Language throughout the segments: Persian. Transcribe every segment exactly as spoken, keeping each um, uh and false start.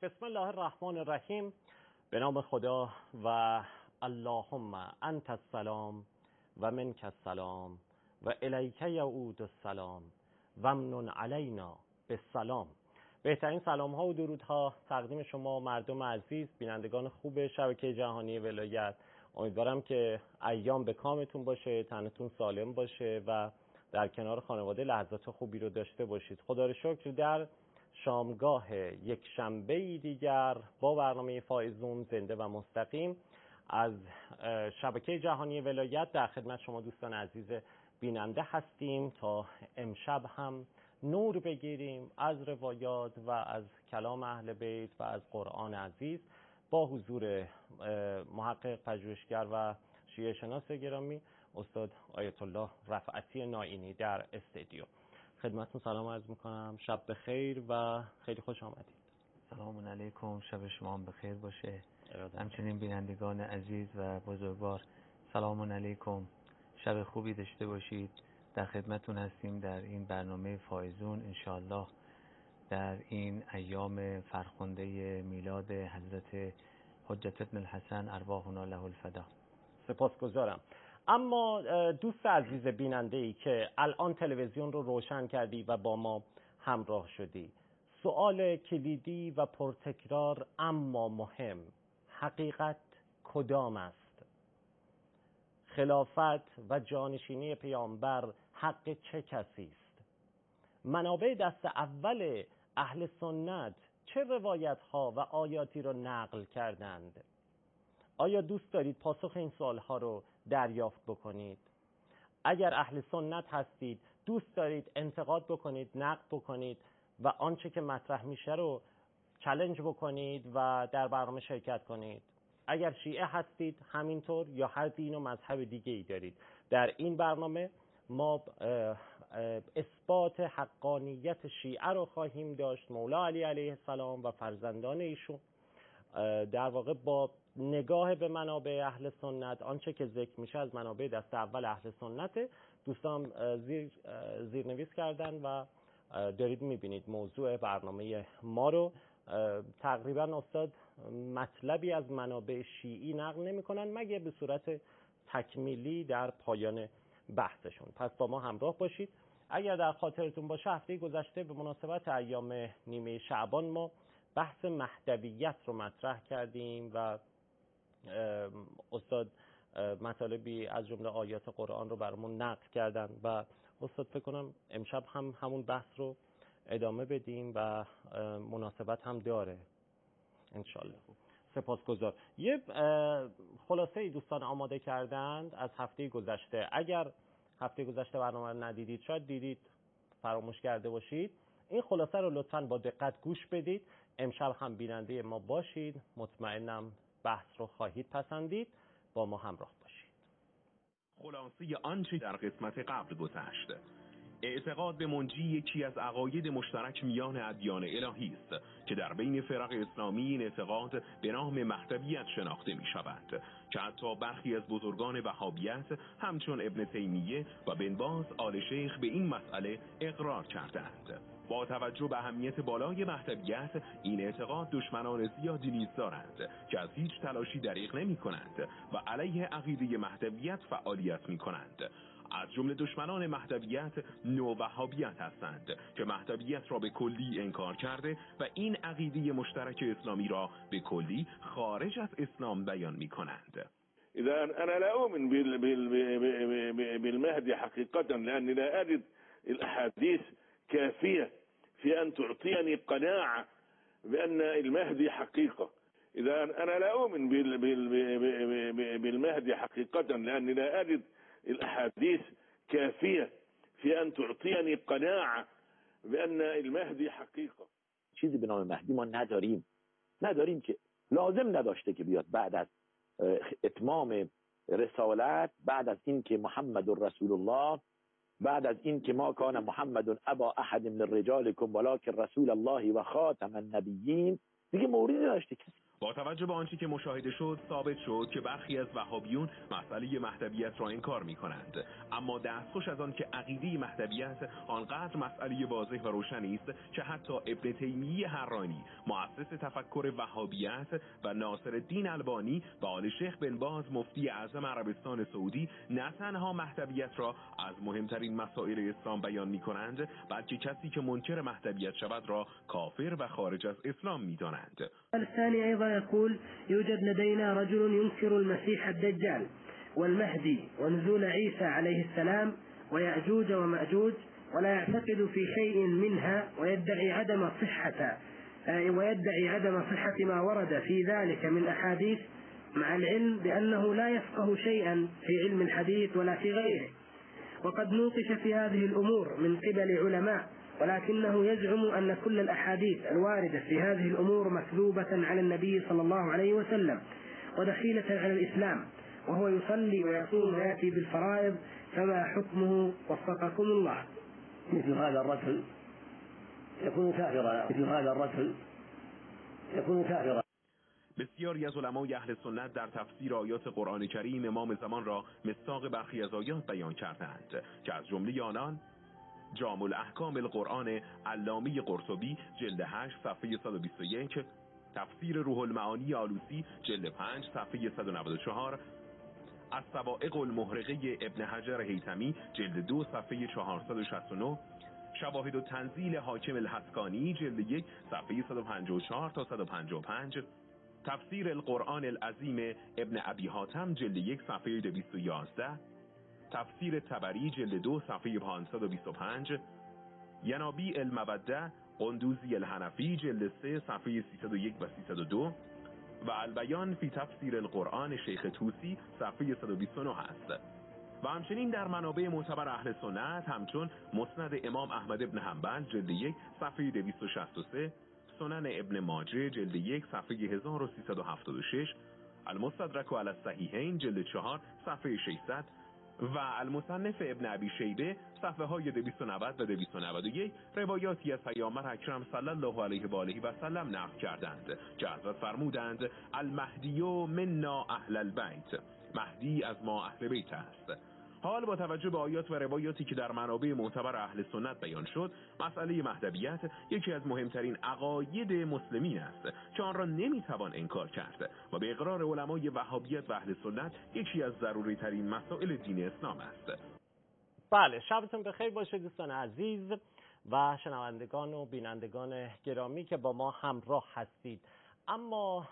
بسم الله الرحمن الرحیم. به نام خدا و اللهم انت السلام و منک السلام و الیک یعود السلام و امنن علینا بالسلام. بهترین سلام ها و درودها تقدیم شما مردم عزیز، بینندگان خوب شبکه جهانی ولایت. امیدوارم که ایام به کامتون باشه، تنتون سالم باشه و در کنار خانواده لحظات خوبی رو داشته باشید. خدا رو شکر در شامگاه یک شنبه دیگر با برنامه فائزون زنده و مستقیم از شبکه جهانی ولایت در خدمت شما دوستان عزیز بیننده هستیم تا امشب هم نور بگیریم از روایات و از کلام اهل بیت و از قرآن عزیز با حضور محقق، پژوهشگر و شیعه شناس گرامی استاد آیت الله رفعتی نائینی در استودیو. خدمتتون سلام عرض میکنم، شب بخیر و خیلی خوش آمدید. سلام علیکم، شب شما هم بخیر باشه. همچنین بینندگان عزیز و بزرگوار سلام علیکم، شب خوبی داشته باشید. در خدمتتون هستیم در این برنامه فائزون انشاءالله در این ایام فرخنده میلاد حضرت حجت ابن الحسن ارواحنا له الفدا. سپاسگزارم. اما دوست عزیز بیننده ای که الان تلویزیون رو روشن کردی و با ما همراه شدی، سوال کلیدی و پرتکرار اما مهم: حقیقت کدام است؟ خلافت و جانشینی پیامبر حق چه کسی است؟ منابع دست اول اهل سنت چه روایت ها و آیاتی رو نقل کردند؟ آیا دوست دارید پاسخ این سوال ها رو دریافت بکنید؟ اگر اهل سنت هستید، دوست دارید انتقاد بکنید، نقد بکنید و آنچه که مطرح میشه رو چالش بکنید و در برنامه شرکت کنید. اگر شیعه هستید همینطور، یا هر دین و مذهب دیگه ای دارید، در این برنامه ما اثبات حقانیت شیعه رو خواهیم داشت، مولا علی علیه السلام و فرزندان ایشون، در واقع با نگاه به منابع اهل سنت، آنچه که ذکر میشه از منابع دست اول اهل سنت. دوستان زیر زیرنویس کردن و دارید میبینید موضوع برنامه ما رو. تقریبا استاد مطلبی از منابع شیعی نقل نمیکنن مگر به صورت تکمیلی در پایان بحثشون. پس با ما همراه باشید. اگر در خاطرتون باشه هفته گذشته به مناسبت ایام نیمه شعبان ما بحث مهدویت رو مطرح کردیم و استاد مطالبی از جمله آیات قرآن رو برامون نقل کردن و استاد فکر کنم امشب هم همون بحث رو ادامه بدیم و مناسبت هم داره انشالله. سپاسگزار. یه خلاصه دوستان آماده کردند از هفته گذشته. اگر هفته گذشته برنامه رو ندیدید، شاید دیدید فراموش کرده باشید، این خلاصه رو لطفاً با دقت گوش بدید. امشب هم بیننده ما باشید، مطمئنم بحث رو خواهید پسندید. با ما همراه باشید. خلاصه آنچه در قسمت قبل گذشت: اعتقاد به منجی یکی از عقاید مشترک میان ادیان الهی است که در بین فرق اسلامی این اعتقاد به نام مهدویت شناخته می شود که حتی برخی از بزرگان وهابیت همچون ابن تیمیه و بن باز آل شیخ به این مسئله اقرار کردند. با توجه به اهمیت بالای مهدویت، این اعتقاد دشمنان زیادی نیز دارند که از هیچ تلاشی دریغ نمی کنند و علیه عقیده مهدویت فعالیت می کنند. از جمله دشمنان مهدویت نووهابیت هستند که مهدویت را به کلی انکار کرده و این عقیده مشترک اسلامی را به کلی خارج از اسلام بیان می کنند. اذا انا لا اؤمن بالمهدي حقيقة لاني لا اجد الاحاديث كافية في ان تعطيني قناعة بان المهدي حقيقة. اذا انا لا اؤمن بالمهدي حقيقة لاني لا اجد الاحاديث كافية في ان تعطيني قناعة بان المهدي حقيقة. چیزی به نام مهدی ما نداریم نداریم که لازم نداشته که بیاد بعد از اتمام رسالت، بعد از این که محمد رسول الله، بعد از این که ما کان محمد ابا احد من رجالکم ولکن رسول الله و خاتم النبیین، دیگه موردی نداشته کسی. با توجه به آنچه که مشاهده شد ثابت شد که برخی از وهابیون مسئله مهدویت را انکار می‌کنند، اما دستخوش از آن که عقیده مهدویت آنقدر مسئله واضح و روشنی است که حتی ابن تیمیه حرانی مؤسس تفکر وهابیت و ناصرالدین البانی و آل شیخ بن باز مفتی اعظم عربستان سعودی نه تنها مهدویت را از مهمترین مسائل اسلام بیان می‌کنند، بلکه کسی که منکر مهدویت شود را کافر و خارج از اسلام می‌دانند. الثاني أيضا يقول يوجد لدينا رجل ينكر المسيح الدجال والمهدي ونزول عيسى عليه السلام ويأجوج ومأجوج ولا يعتقد في شيء منها ويدعي عدم صحة ويدعي عدم صحة ما ورد في ذلك من أحاديث، مع العلم بأنه لا يفقه شيئا في علم الحديث ولا في غيره، وقد نوقش في هذه الأمور من قبل علماء، ولكنه يزعم أن كل الأحاديث الواردة في هذه الأمور مكذوبة على النبي صلى الله عليه وسلم ودخيلة على الإسلام، وهو يصلي ويصوم ويأتي بالفرائض، فما حكمه وفقكم الله؟ مثل هذا الرجل يكون كافرا مثل هذا الرجل يكون كافرا. بسیاری از علمای اهل سنت در تفسیر آیات قرآن کریم امام زمان را مصداق برخی از آیات بیان کردند که از جمله آنان جامع الاحکام القرآن علامه قرطبی جلد هشت صفحه صد و بیست و یک، تفسیر روح المعانی آلوسی جلد پنج صفحه صد و نود و چهار، الصواعق المحرقه ابن حجر هیثمی جلد دو صفحه چهارصد و شصت و نه، شواهد و تنزیل حاکم الحسکانی جلد یک صفحه صد و پنجاه و چهار تا صد و پنجاه و پنج، تفسیر القرآن العظیم ابن ابی حاتم جلد یک صفحه دویست و یازده، تفسیر طبری جلد دو صفحه پانصد و بیست و پنج، ینابیع الموده قندوزی الحنفی جلد سه صفحه سیصد و یک و سیصد و دو و البیان فی تفسیر القرآن شیخ طوسی صفحه صد و بیست و نه است. و همچنین در منابع معتبر اهل سنت همچون مسند امام احمد ابن حنبل جلد یک صفحه دویست و شصت و سه، سنن ابن ماجه جلد یک صفحه هزار و سیصد و هفتاد و شش، المستدرک علی الصحیحین جلد چهار صفحه ششصد و المصنف ابن ابی شیبه صفحه های دویست و نود و دویست و نود و یک روایاتی از پیامبر اکرم صلی الله علیه و آله و سلم نقل کردند که حضرت فرمودند المهدی منا اهل البیت، مهدی از ما اهل بیت است. حال با توجه به آیات و روایاتی که در منابع معتبر اهل سنت بیان شد، مسئله مهدویت یکی از مهمترین عقاید مسلمین است که آن را نمیتوان انکار کرد و به اقرار علمای وهابیت و اهل سنت یکی از ضروری ترین مسائل دین اسلام است. بله، شبتون بخیر باشه دوستان عزیز و شنوندگان و بینندگان گرامی که با ما همراه هستید. اما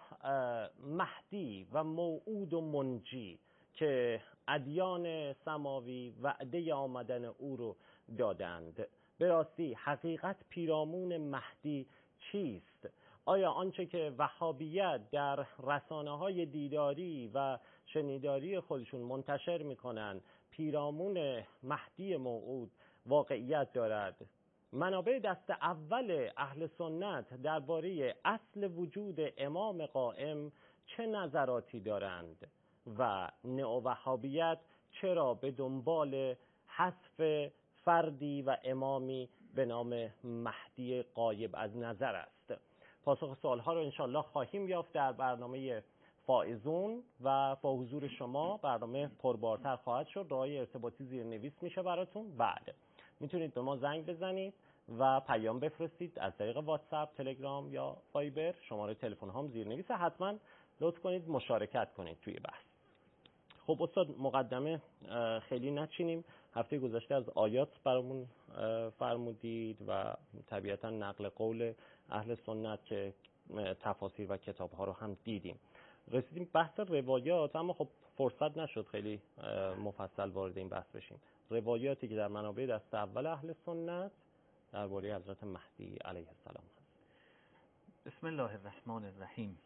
مهدی و موعود و منجی که ادیان سماوی وعده آمدن او رو دادند، به راستی حقیقت پیرامون مهدی چیست؟ آیا آنچه که وهابیت در رسانه‌های دیداری و شنیداری خودشون منتشر می‌کنند پیرامون مهدی موعود واقعیت دارد؟ منابع دست اول اهل سنت درباره اصل وجود امام قائم چه نظراتی دارند و نئووهابیت چرا به دنبال حذف فردی و امامی به نام مهدی غایب از نظر است؟ پاسخ سوالها رو انشالله خواهیم یافت در برنامه فائزون و با حضور شما برنامه پربارتر خواهد شد. راهی ارتباطی زیر نویس میشه براتون. بعد میتونید به ما زنگ بزنید و پیام بفرستید از طریق واتساپ، تلگرام یا فایبر. شماره تلفن هم زیر نویس. حتما لطف کنید مشارکت کنید توی بحث. خب استاد، مقدمه خیلی نچینیم. هفته گذشته از آیات برامون فرمودید و طبیعتا نقل قول اهل سنت که تفاسیر و کتاب‌ها رو هم دیدیم. رسیدیم بحث روایات، اما خب فرصت نشد خیلی مفصل وارد این بحث بشیم. روایاتی که در منابع دست اول اهل سنت درباره حضرت مهدی علیه السلام هست. بسم الله الرحمن الرحیم.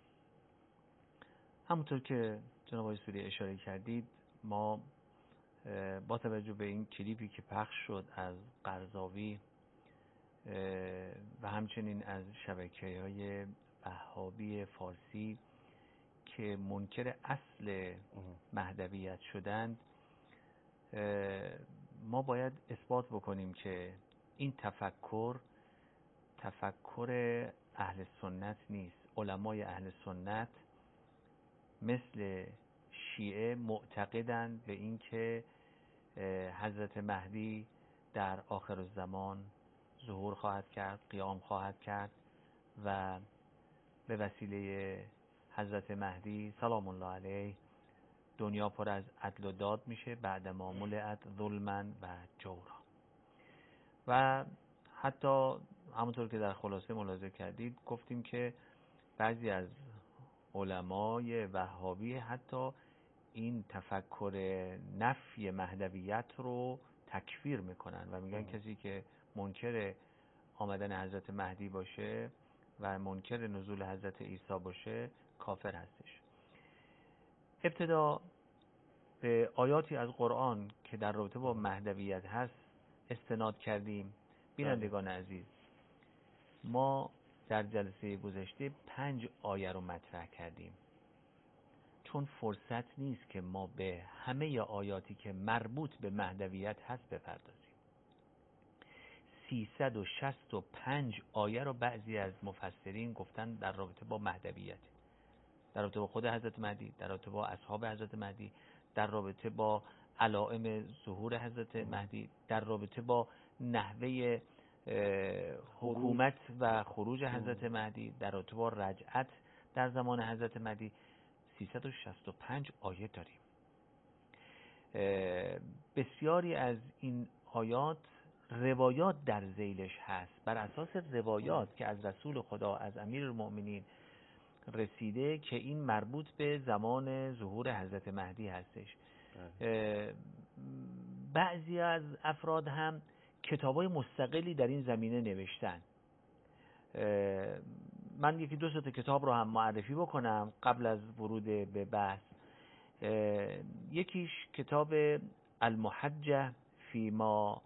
همونطور که جناب آقای سوری اشاره کردید، ما با توجه به این کلیپی که پخش شد از قرضاوی و همچنین از شبکه‌های وهابی فارسی که منکر اصل مهدویت شدند، ما باید اثبات بکنیم که این تفکر تفکر اهل سنت نیست. علمای اهل سنت مثل شیعه معتقدند به این که حضرت مهدی در آخر الزمان ظهور خواهد کرد، قیام خواهد کرد و به وسیله حضرت مهدی سلام الله علیه دنیا پر از عدل و داد میشه بعد ما ملئت ظلما و جورا. و حتی همونطور که در خلاصه ملاحظه کردید گفتیم که بعضی از علمای وهابی حتی این تفکر نفی مهدویت رو تکفیر میکنن و میگن کسی که منکر آمدن حضرت مهدی باشه و منکر نزول حضرت عیسی باشه کافر هستش. ابتدا به آیاتی از قرآن که در رابطه با مهدویت هست استناد کردیم. بینندگان عزیز، ما در جلسه گذشته پنج آیه رو مطرح کردیم چون فرصت نیست که ما به همه آیاتی که مربوط به مهدویت هست بپردازیم. سیصد و شصت و پنج آیه رو بعضی از مفسرین گفتن در رابطه با مهدویت، در رابطه با خود حضرت مهدی، در رابطه با اصحاب حضرت مهدی، در رابطه با علائم ظهور حضرت مهدی، در رابطه با نحوه حکومت و خروج حضرت مهدی، در رابطه با رجعت در زمان حضرت مهدی. سیصد و شصت و پنج آیه داریم. بسیاری از این آیات روایات در ذیلش هست. بر اساس روایات که از رسول خدا، از امیرالمؤمنین رسیده که این مربوط به زمان ظهور حضرت مهدی هستش. بعضی از افراد هم کتابای مستقلی در این زمینه نوشتن. من یکی دو تا کتاب رو هم معرفی بکنم قبل از ورود به بحث. یکیش کتاب المحجة فی ما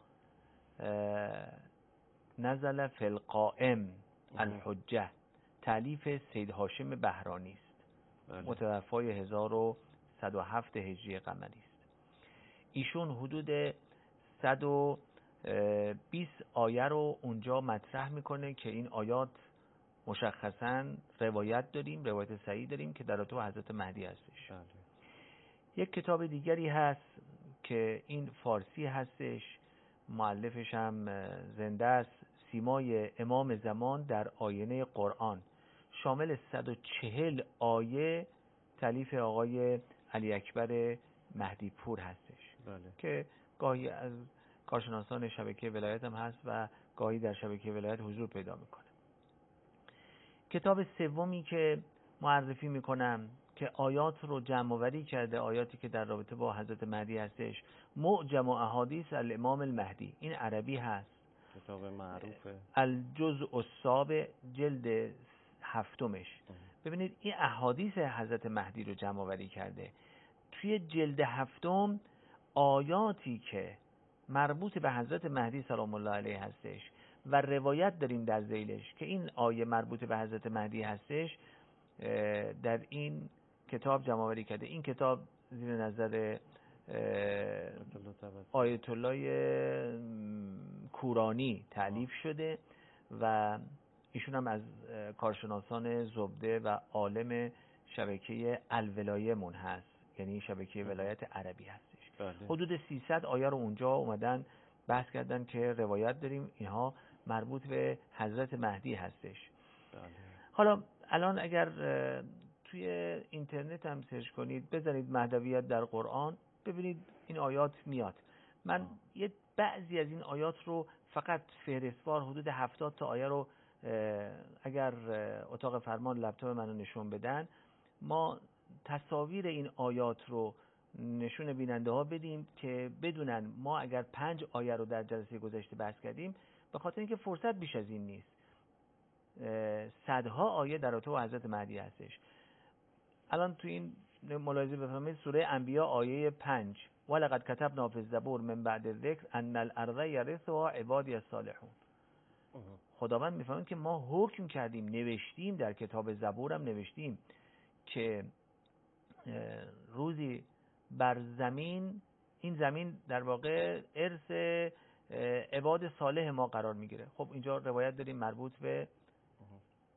نزل فی القائم الحجة، تألیف سید هاشم بهرانی است، متوفای هزار و صد و هفت هجری قمری است. ایشون حدود صد و بیست آیه رو اونجا مطرح میکنه که این آیات مشخصاً روایت داریم، روایت صحیح داریم که در رابطه با حضرت مهدی هستش. بله. یک کتاب دیگری هست که این فارسی هستش، مؤلفش هم زنده است، سیمای امام زمان در آینه قرآن، شامل صد و چهل آیه، تألیف آقای علی اکبر مهدی پور هستش. بله. که گاهی از کارشناسان شبکه ولایت هم هست و گاهی در شبکه ولایت حضور پیدا میکنه. کتاب سومی که معرفی میکنم که آیات رو جمع آوری کرده، آیاتی که در رابطه با حضرت مهدی هستش، معجم و احادیث الامام المهدی، این عربی هست، کتاب معروفه، الجزء السابع، جلد هفتمش. ببینید این احادیث حضرت مهدی رو جمع آوری کرده. توی جلد هفتم آیاتی که مربوط به حضرت مهدی سلام الله علیه هستش و روایت داریم در ذیلش که این آیه مربوط به حضرت مهدی هستش در این کتاب جمع آوری کرده. این کتاب زیر نظر آیت الله کورانی تألیف شده و ایشون هم از کارشناسان زبده و عالم شبکه الولایه من هست، یعنی شبکه ولایت عربی هستش. بله. حدود سیصد آیه رو اونجا اومدن بحث کردن که روایت داریم اینها مربوط به حضرت مهدی هستش. بله. حالا الان اگر توی اینترنت هم سرچ کنید، بزنید مهدویت در قرآن، ببینید این آیات میاد. من یه بعضی از این آیات رو فقط فهرستوار حدود هفتاد تا آیه رو اگر اتاق فرمان لپتاپ منو نشون بدن، ما تصاویر این آیات رو نشون بیننده ها بدیم که بدونن ما اگر پنج آیه رو در جلسه گذشته بحث کردیم به خاطر اینکه فرصت بیش از این نیست. صدها آیه در رابطه با حضرت مهدی هستش. الان تو این ملاحظه بفرمایید، سوره انبیاء آیه پنج، ولقد کتبنا فی الزبور من بعد الذکر ان الارض یرثها عبادی الصالحون. خداوند میفهمه که ما حکم کردیم، نوشتیم، در کتاب زبور هم نوشتیم که روزی بر زمین، این زمین در واقع ارث عباد صالح ما قرار میگیره. خب اینجا روایت داریم مربوط به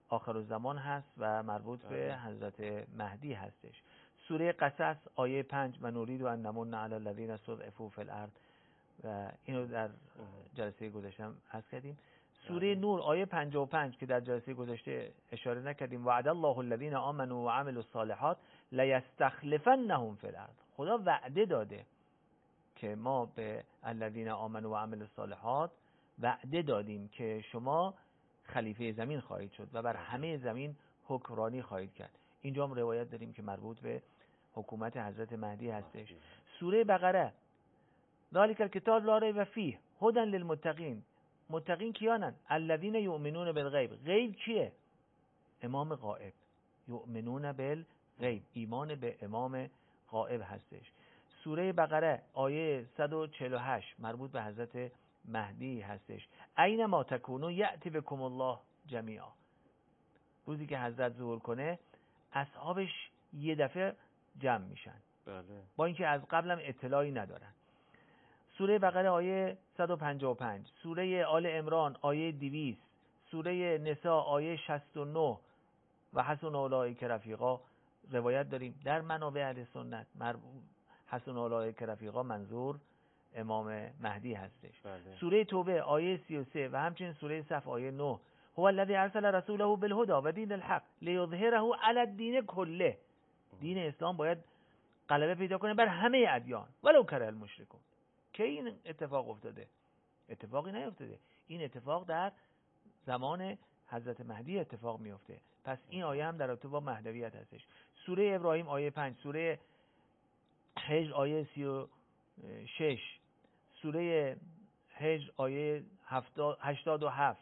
آخر الزمان هست و مربوط به حضرت مهدی هستش. سوره قصص آیه پنج و نورید و نمون علی الذین استضعفوا فی الارض و اینو در جلسه گذشته عرض کردیم. سوره نور آیه پنجاه و پنج که در جلسه گذشته اشاره نکردیم، وعد الله الذین آمنوا و عملوا الصالحات لیستخلفنهم فی الارض. خدا وعده داده که ما به الذین آمنوا و عملوا الصالحات وعده دادیم که شما خلیفه زمین خواهید شد و بر همه زمین حکمرانی خواهید کرد. اینجا هم روایت داریم که مربوط به حکومت حضرت مهدی هستش. سوره بقره ذالک الکتاب لا ریب فیه هدی للمتقین. متقین کیانن؟ الذین یؤمنون بالغیب. غیب کیه؟ امام غائب. یؤمنون بالغیب، ایمان به امام غائب هستش. سوره بقره آیه صد و چهل و هشت مربوط به حضرت مهدی هستش. اینما تکونوا یأتی بکم الله جمیعا. روزی که حضرت ظهور کنه اصحابش یه دفعه جمع میشن. بله. با اینکه از قبلم اطلاعی ندارن. سوره بقره آیه صد و پنجاه و پنج، سوره آل عمران آیه دویست، سوره نساء آیه شصت و نه و حسن اولئک رفیقا روایت داریم در منابع اهل سنت. حسن اولئک رفیقا منظور امام مهدی هستش. بله. سوره توبه آیه سی و سه و همچنین سوره صف آیه نه، هو الذی ارسل رسوله بالهدى و دین الحق لیظهره علی الدین کله. دین اسلام باید غلبه پیدا کنه بر همه ادیان ولو کره المشرکون. که این اتفاق افتاده؟ اتفاقی نیفتاده. این اتفاق در زمان حضرت مهدی اتفاق میفته. پس این آیه هم در رابطه با مهدویت هستش. سوره ابراهیم آیه پنج، سوره حجر آیه سی و شش، سوره حجر آیه هشتاد و هفت،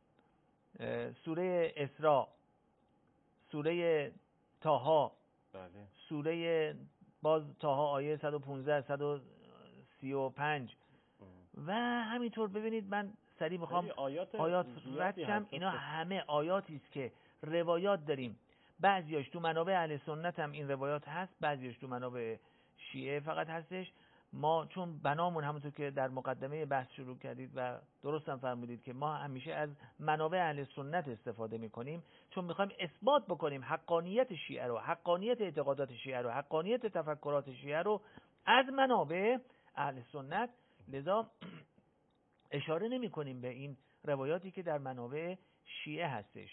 سوره اسراء، سوره طه، بله. سوره باز طه آیه صد و پانزده، صد و سی و پنج و همینطور. ببینید من سریع میخوام آیات, آیات ردشم. اینا همه آیاتی است که روایات داریم. بعضیاش تو منابع اهل سنت هم این روایات هست، بعضیاش تو منابع شیعه فقط هستش. ما چون بنامون همونطور که در مقدمه بحث شروع کردید و درست هم فرمودید که ما همیشه از منابع اهل سنت استفاده میکنیم، چون میخوایم اثبات بکنیم حقانیت شیعه رو، حقانیت اعتقادات شیعه رو، حقانیت تفکرات شیعه رو از منابع اهل سنت. لذا اشاره نمی کنیم به این روایاتی که در منابع شیعه هستش.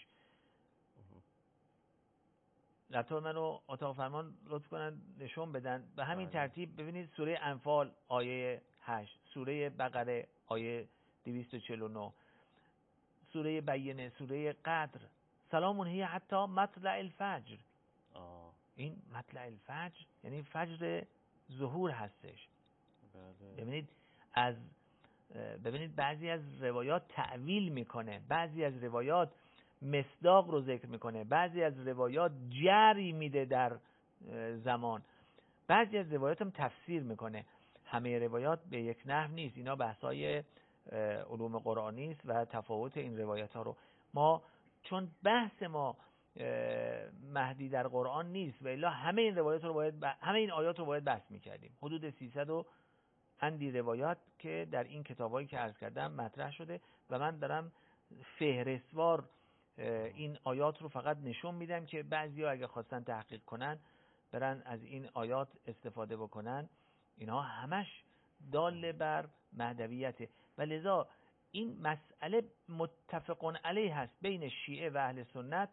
لطفا منو اتاق فرمان لطف کنن نشون بدن. به همین ترتیب ببینید سوره انفال آیه هشت، سوره بقره آیه دویست و چهل و نه، سوره بینه، سوره قدر، سلام هی حتی مطلع الفجر. آه. این مطلع الفجر یعنی فجر ظهور هستش. بله. ببینید از ببینید بعضی از روایات تعویل میکنه، بعضی از روایات مصداق رو ذکر میکنه، بعضی از روایات جری میده در زمان، بعضی از روایات هم تفسیر میکنه. همه روایات به یک نحو نیست. اینا بحثای علوم قرآنی است و تفاوت این روایت ها رو ما، چون بحث ما مهدی در قرآن نیست و الا همه این روایات رو باید ب... همه این آیات رو باید بحث میکردیم. حدود سیصد و اندی روایات که در این کتابایی که عرض کردم مطرح شده و من دارم فهرستوار این آیات رو فقط نشون میدم که بعضیا اگه خواستن تحقیق کنن برن از این آیات استفاده بکنن. اینها همش دال بر مهدویته و لذا این مسئله متفقون علیه هست بین شیعه و اهل سنت.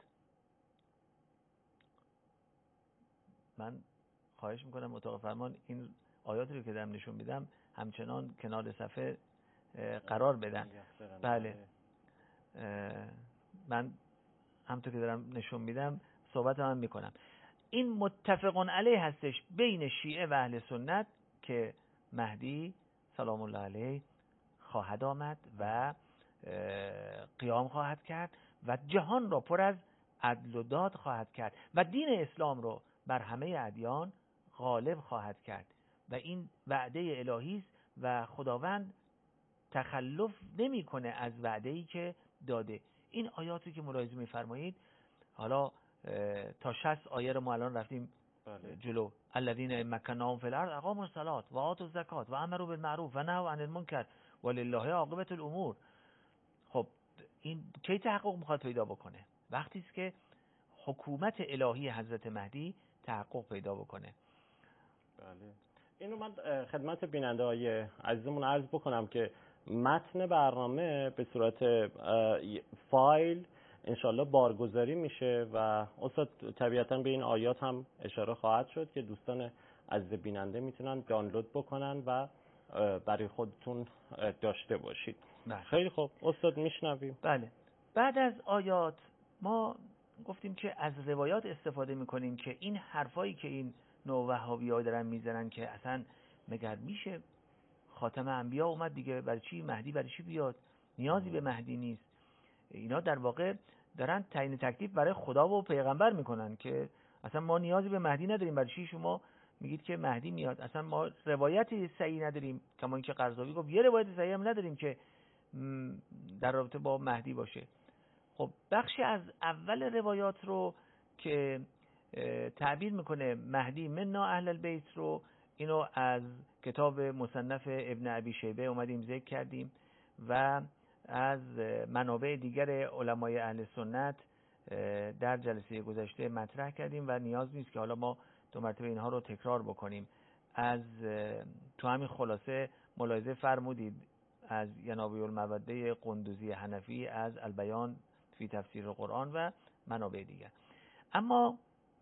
من خواهش میکنم اتاق فرمان این آیاتی رو که دارم نشون میدم همچنان کنار صفحه قرار بدن. بله، من همونطور که دارم نشون میدم صحبت هم میکنم. این متفقون علیه هستش بین شیعه و اهل سنت که مهدی سلام الله علیه خواهد آمد و قیام خواهد کرد و جهان را پر از عدل و داد خواهد کرد و دین اسلام رو بر همه ادیان غالب خواهد کرد و این وعده الهی است و خداوند تخلف نمیکنه از وعده‌ای که داده. این آیاتی که ملاحظه می‌فرمایید، حالا تا شصت آیه رو ما الان رفتیم بله. جلو. الذین مکناهم فی الارض اقاموا الصلاة و آتوا الزکات و امروا بالمعروف و نهوا عن المنکر ولله عاقبة الامور. خب این کی تحقق میخواد پیدا بکنه؟ وقتی است که حکومت الهی حضرت مهدی تحقق پیدا بکنه. بله. اینو من خدمت بیننده های عزیزمون عرض بکنم که متن برنامه به صورت فایل انشالله بارگذاری میشه و استاد طبیعتا به این آیات هم اشاره خواهد شد که دوستان عزیز بیننده میتونن دانلود بکنن و برای خودتون داشته باشید. بله. خیلی خوب استاد میشنویم. بله. بعد از آیات ما گفتیم که از روایات استفاده میکنیم که این حرفایی که این نوع وهابی‌ها دارن میزنن که اصلا مگر میشه خاتم انبیا اومد دیگه، برای چی مهدی برای چی بیاد، نیازی به مهدی نیست. اینا در واقع دارن تعیین تکلیف برای خدا و پیغمبر میکنن که اصلا ما نیازی به مهدی نداریم، برای چی شما میگید که مهدی میاد، اصلا ما روایتی صحیح نداریم. کما اینکه قرضاوی گفت یه روایت صحیح هم نداریم که در رابطه با مهدی باشه. خب بخشی از اول روایات رو که تعبیر میکنه مهدی منا اهل البیت رو، اینو از کتاب مصنف ابن ابی شیبه اومدیم ذکر کردیم و از منابع دیگر علمای اهل سنت در جلسه گذشته مطرح کردیم و نیاز نیست که حالا ما دو مرتبه اینها رو تکرار بکنیم. از تو همین خلاصه ملاحظه فرمودید از ینابی الموده قندوزی حنفی، از البیان فی تفسیر قرآن و منابع دیگر. اما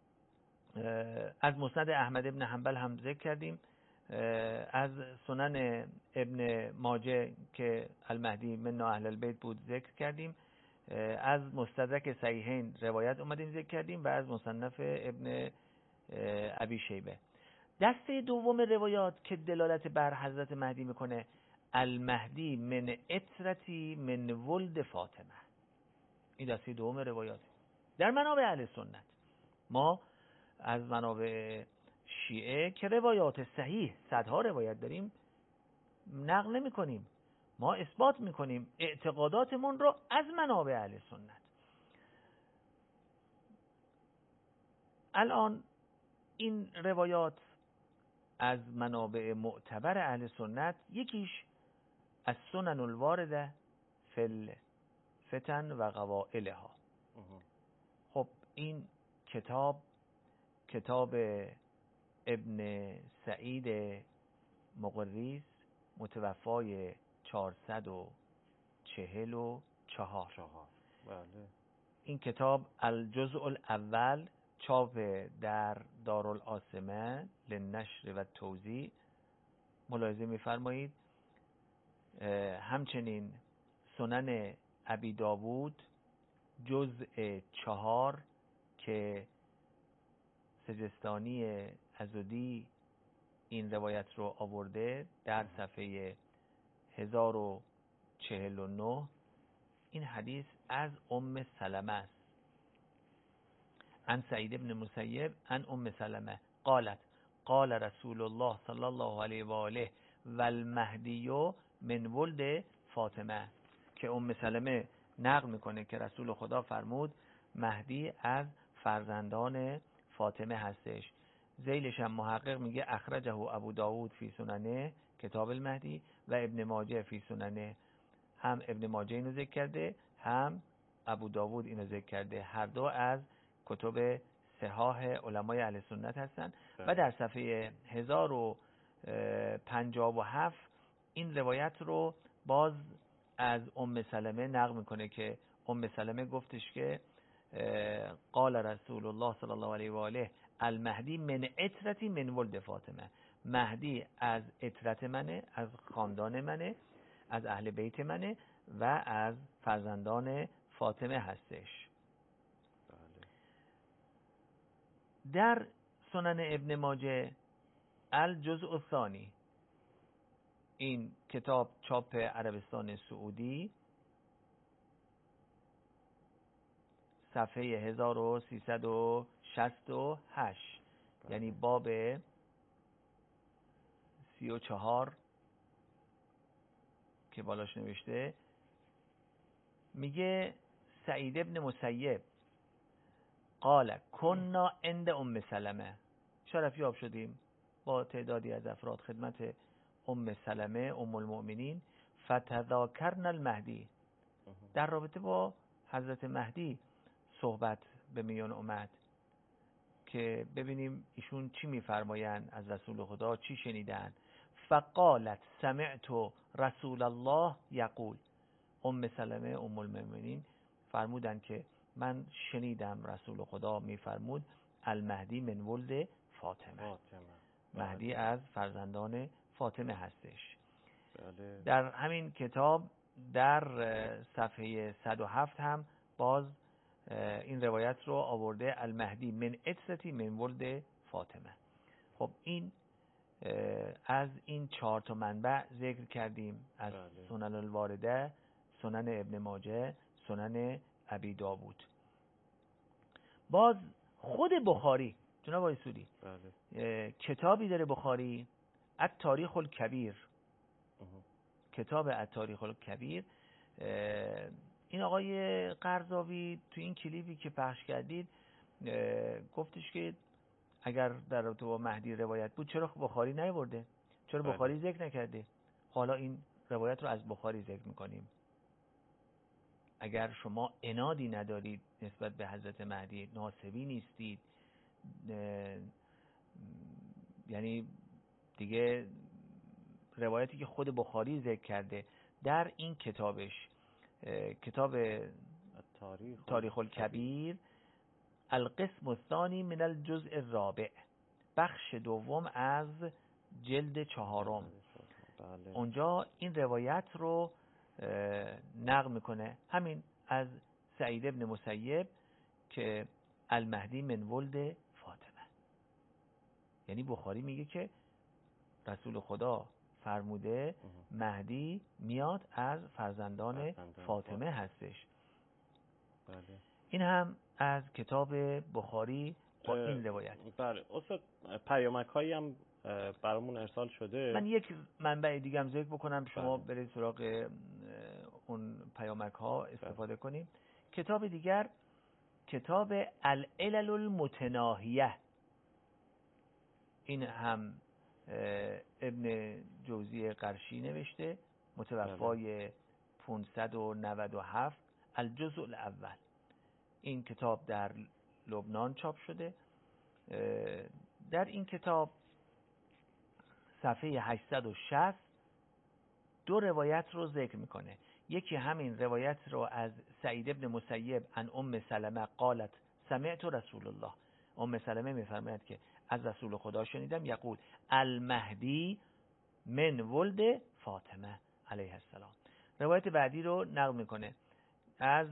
از مسند احمد ابن حنبل هم ذکر کردیم، از سنن ابن ماجه که المهدی من اهل البیت بود ذکر کردیم، از مستدرک صحیحین روایت اومدیم ذکر کردیم و از مصنف ابن ابی شیبه. دسته دوم روایات که دلالت بر حضرت مهدی میکنه المهدی من اطرتی من ولد فاطمه، این دسته دوم روایات در منابع اهل سنت. ما از منابع شیعه که روایات صحیح صدها روایت داریم نقل نمی کنیم، ما اثبات میکنیم اعتقاداتمون رو از منابع اهل سنت. الان این روایات از منابع معتبر اهل سنت، یکیش از سنن الوارده فی الفتن و قوائلها. خب این کتاب کتاب ابن سعید مقریز متوفای چهارصد و چهل و چهار. بله. این کتاب الجزء الاول چاپ در دارالعاصمه للنشر و توزیع، ملاحظه می‌فرمایید. همچنین سنن ابی داوود جزء چهار که سجستانی عزودی این روایت رو آورده در صفحه هزار و چهل و نه، این حدیث از ام سلمه است. عن سعید ابن مسیب عن ام سلمه قالت قال رسول الله صلی الله علیه و آله و المهدی من ولد فاطمه، که ام سلمه نقل میکنه که رسول خدا فرمود مهدی از فرزندان فاطمه هستش. ذیلش هم محقق میگه اخرجه ابو داود فی سننه کتاب المهدی و ابن ماجه فی سننه. هم ابن ماجه اینو ذکر کرده هم ابو داود اینو ذکر کرده، هر دو از کتب صحاح علمای اهل سنت هستن. و در صفحه هزار و پنجاه و هفت این روایت رو باز از ام سلمه نقل میکنه که ام سلمه گفتش که قال رسول الله صلی الله علیه و آله المهدی من اطرتی من ولد فاطمه، مهدی از اطرت منه، از خاندان منه، از اهل بیت منه و از فرزندان فاطمه هستش. در سنن ابن ماجه الجزء الثانی، این کتاب چاپ عربستان سعودی، صفحه هزار و سیصد و شصت و هشت، یعنی باب سی و چهار که بالاش نوشته، میگه سعید ابن مسیب قال کنا عند ام سلمه، شرفیاب شدیم با تعدادی از افراد خدمت ام سلمه ام المؤمنین، فتذاکرنا المهدی، در رابطه با حضرت مهدی صحبت به میان اومد که ببینیم ایشون چی میفرمایند از رسول خدا، چی شنیدن. فقالت سمعت رسول الله یقول، ام سلمه ام المؤمنین فرمودن که من شنیدم رسول خدا میفرمود المهدی من ولد فاطمه, فاطمه. مهدی از فرزندان فاطمه هستش. بله. در همین کتاب در صفحه صد و هفت هم باز این روایت رو آورده المهدی من عترتی من ولد فاطمه. خب این از این چهار تا منبع ذکر کردیم، از بله. سنن الوارده، سنن ابن ماجه، سنن ابی داوود. باز خود بخاری جناب آقای سودی بله. کتابی داره بخاری، التاریخ الکبیر. کتاب التاریخ الکبیر. این آقای قرضاوی تو این کلیپی که پخش کردید گفتش که اگر در رابطه با مهدی روایت بود چرا بخاری نیاورده، چرا بخاری ذکر نکرده. حالا این روایت رو از بخاری ذکر میکنیم. اگر شما عنادی ندارید نسبت به حضرت مهدی، ناسبی نیستید، یعنی دیگه روایتی که خود بخاری ذکر کرده در این کتابش، کتاب تاریخ, تاریخ الکبیر، القسم الثانی من الجزء الرابع، بخش دوم از جلد چهارم. بله. اونجا این روایت رو نقل میکنه، همین از سعید ابن مسیب که المهدی من ولد فاطمه. یعنی بخاری میگه که رسول خدا فرموده مهدی میاد از فرزندان, فرزندان فاطمه هستش. بله. این هم از کتاب بخاری با این روایت. بله. استاد پیامک هایی هم برامون ارسال شده. من یک منبع دیگه هم ذکر بکنم، شما بله. برید سراغ اون پیامک ها استفاده بله. کنیم. کتاب دیگر کتاب العلل المتناهیه، این هم ابن جوزی قرشی نوشته، متوفای پانصد و نود و هفت، الجزء الاول. این کتاب در لبنان چاپ شده. در این کتاب صفحه هشتصد و شصت دو روایت رو ذکر میکنه. یکی همین روایت رو از سعید ابن مسیب عن ام سلمه قالت سمعت رسول الله، ام سلمه میفرماید که از رسول خدا شنیدم یقول المهدی من ولد فاطمه علیه السلام. روایت بعدی رو نقل میکنه از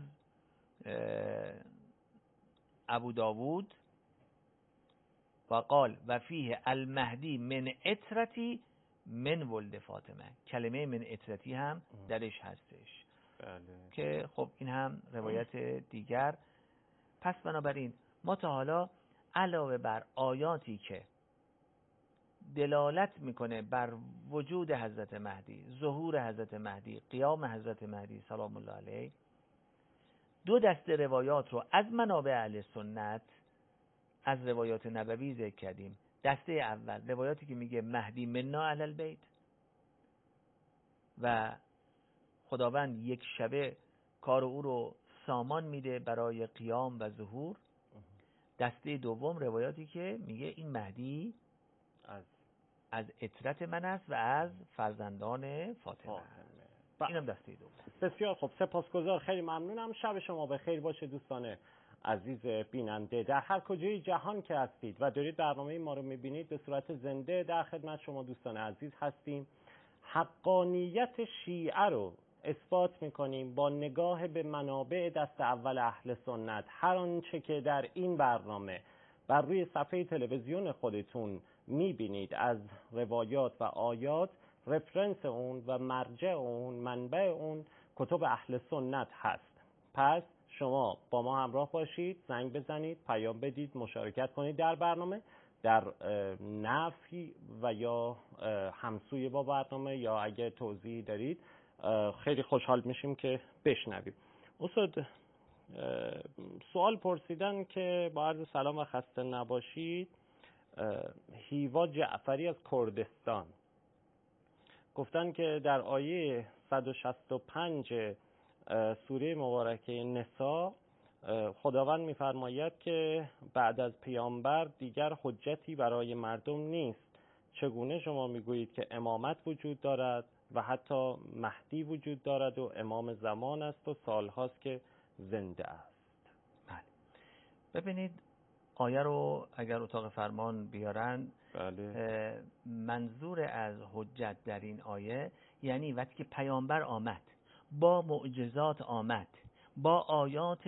ابو داوود و قال و فیه المهدی من عترتی من ولد فاطمه. کلمه من عترتی هم درش هستش. بله. که خب این هم روایت دیگر. پس بنابراین ما تا حالا علاوه بر آیاتی که دلالت میکنه بر وجود حضرت مهدی، ظهور حضرت مهدی، قیام حضرت مهدی سلام الله علیه، دو دسته روایات رو از منابع اهل سنت از روایات نبوی ذکر کردیم. دسته اول روایاتی که میگه مهدی منا علی البیت و خداوند یک شبه کار او رو سامان میده برای قیام و ظهور. دسته دوم روایاتی که میگه این مهدی از از عترت من است و از فرزندان فاطمه است. اینم دسته دوم. بسیار خوب، سپاسگزار، خیلی ممنونم. شب شما بخیر باشه دوستان عزیز بیننده. در هر کجای جهان که هستید و دارید برنامه ما رو میبینید، به صورت زنده در خدمت شما دوستان عزیز هستیم. حقانیت شیعه رو اثبات میکنیم با نگاه به منابع دست اول اهل سنت. هر آنچه که در این برنامه بر روی صفحه تلویزیون خودتون میبینید از روایات و آیات، رفرنس اون و مرجع اون، منبع اون کتب اهل سنت هست. پس شما با ما همراه باشید، زنگ بزنید، پیام بدید، مشارکت کنید در برنامه، در نفی و یا همسوی با برنامه، یا اگه توضیحی دارید خیلی خوشحال میشیم که بشنویم. استاد سوال پرسیدن که با عرض سلام و خسته نباشید، هیوا جعفری از کردستان گفتن که در آیه صد و شصت و پنج سوره مبارکه نساء خداوند می‌فرماید که بعد از پیامبر دیگر حجتی برای مردم نیست. چگونه شما میگویید که امامت وجود دارد و حتی مهدی وجود دارد و امام زمان است و سالهاست که زنده است؟ بله. ببینید آیه رو اگر اتاق فرمان بیارن، بله. منظور از حجت در این آیه یعنی وقتی که پیامبر آمد، با معجزات آمد، با آیات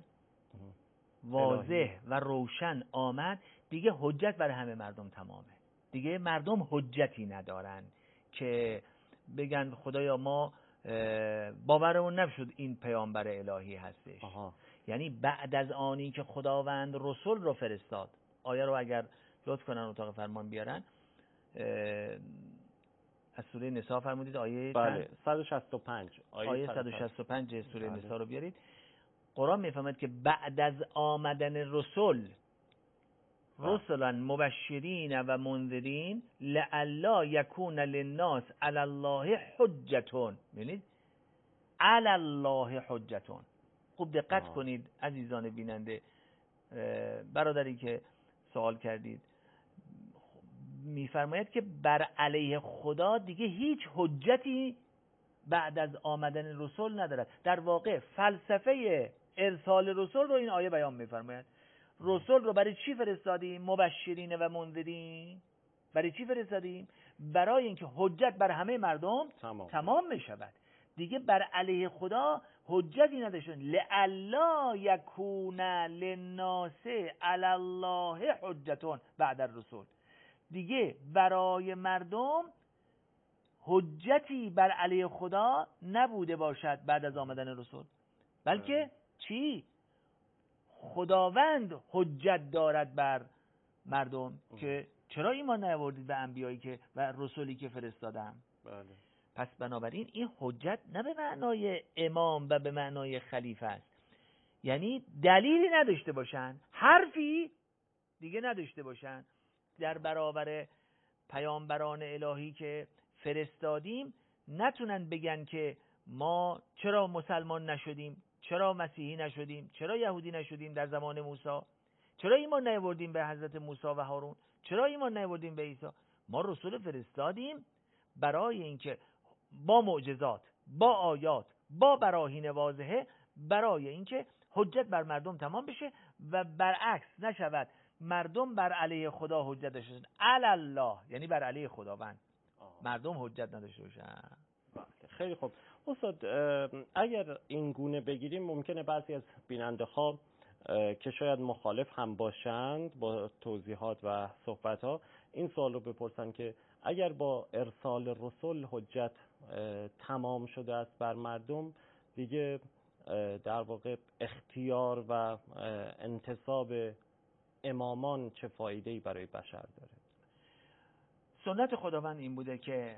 واضح و روشن آمد، دیگه حجت برای همه مردم تمامه. دیگه مردم حجتی ندارن که بگن خدایا ما باورمون نشد این پیامبر الهی هستش. آها. یعنی بعد از آنی که خداوند رسول رو فرستاد، آیه رو اگر لطف کنن اتاق فرمان بیارن، از سوره نساء فرمودید آیه بله صد و شصت و پنج آیه, آیه صد و شصت و پنج سوره بله. نساء رو بیارید. قرآن میفهمد که بعد از آمدن رسول، رسلا مبشرین و منذرین لئلا یکون للناس علی الله حجتون. ببینید علی الله حجتون. خوب دقت آه. کنید عزیزان بیننده، برادری که سوال کردید، میفرماید که بر علیه خدا دیگه هیچ حجتی بعد از آمدن رسول ندارد. در واقع فلسفه ارسال رسول رو این آیه بیان میفرماید. رسول رو برای چی فرستادیم؟ مبشرین و منذرین. برای چی فرستادیم؟ برای اینکه حجت بر همه مردم تمام, تمام میشود. دیگه بر علیه خدا حجتی نداشتن. لئلا یکون للناس علی الله حجتون بعد الرسول. دیگه برای مردم حجتی بر علیه خدا نبوده باشد بعد از آمدن رسول، بلکه چی؟ خداوند حجت دارد بر مردم ام. که چرا ایمان نیاوردید به انبیایی که و رسولی که فرستادم؟ بله. پس بنابراین این حجت نه به معنای امام و به معنای خلیفه است، یعنی دلیلی نداشته باشن، حرفی دیگه نداشته باشن در برابر پیامبران الهی که فرستادیم، نتونن بگن که ما چرا مسلمان نشدیم، چرا مسیحی نشدیم، چرا یهودی نشدیم در زمان موسی، چرا ایمان نیاوردیم به حضرت موسی و هارون، چرا ایمان نیاوردیم به عیسی. ما رسول فرستادیم برای اینکه با معجزات، با آیات، با براهین واضحه، برای اینکه حجت بر مردم تمام بشه و برعکس نشود مردم بر علیه خدا حجت داشته باشن. علی الله یعنی بر علیه خداوند مردم حجت نداشته باشن. خیلی خوب استاد، اگر این گونه بگیریم ممکنه بعضی از بیننده ها که شاید مخالف هم باشند با توضیحات و صحبت ها این سوال رو بپرسن که اگر با ارسال رسول حجت تمام شده است بر مردم، دیگه در واقع اختیار و انتصاب امامان چه فایده‌ای برای بشر داره؟ سنت خداوند این بوده که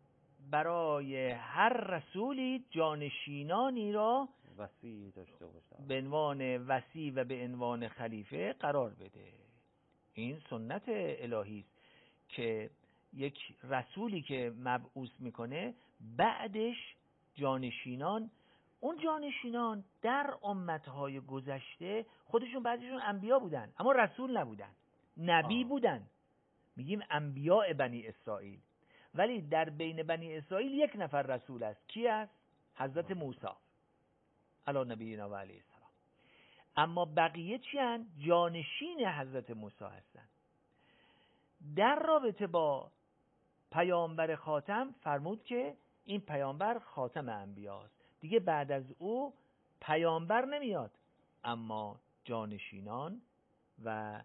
برای هر رسولی جانشینانی را وصی داشته باشه، به عنوان وصی و به عنوان خلیفه قرار بده. این سنت الهی است که یک رسولی که مبعوث میکنه بعدش جانشینان، اون جانشینان در امتهای گذشته خودشون بعضیشون انبیا بودن اما رسول نبودن، نبی آه. بودن، میگیم انبیاء بنی اسرائیل، ولی در بین بنی اسرائیل یک نفر رسول است. کی است؟ حضرت موسی علی نبینا و علیه السلام. اما بقیه چی هستند؟ جانشین حضرت موسی هستند. در رابطه با پیامبر خاتم فرمود که این پیامبر خاتم انبیاست، دیگه بعد از او پیامبر نمیاد، اما جانشینان و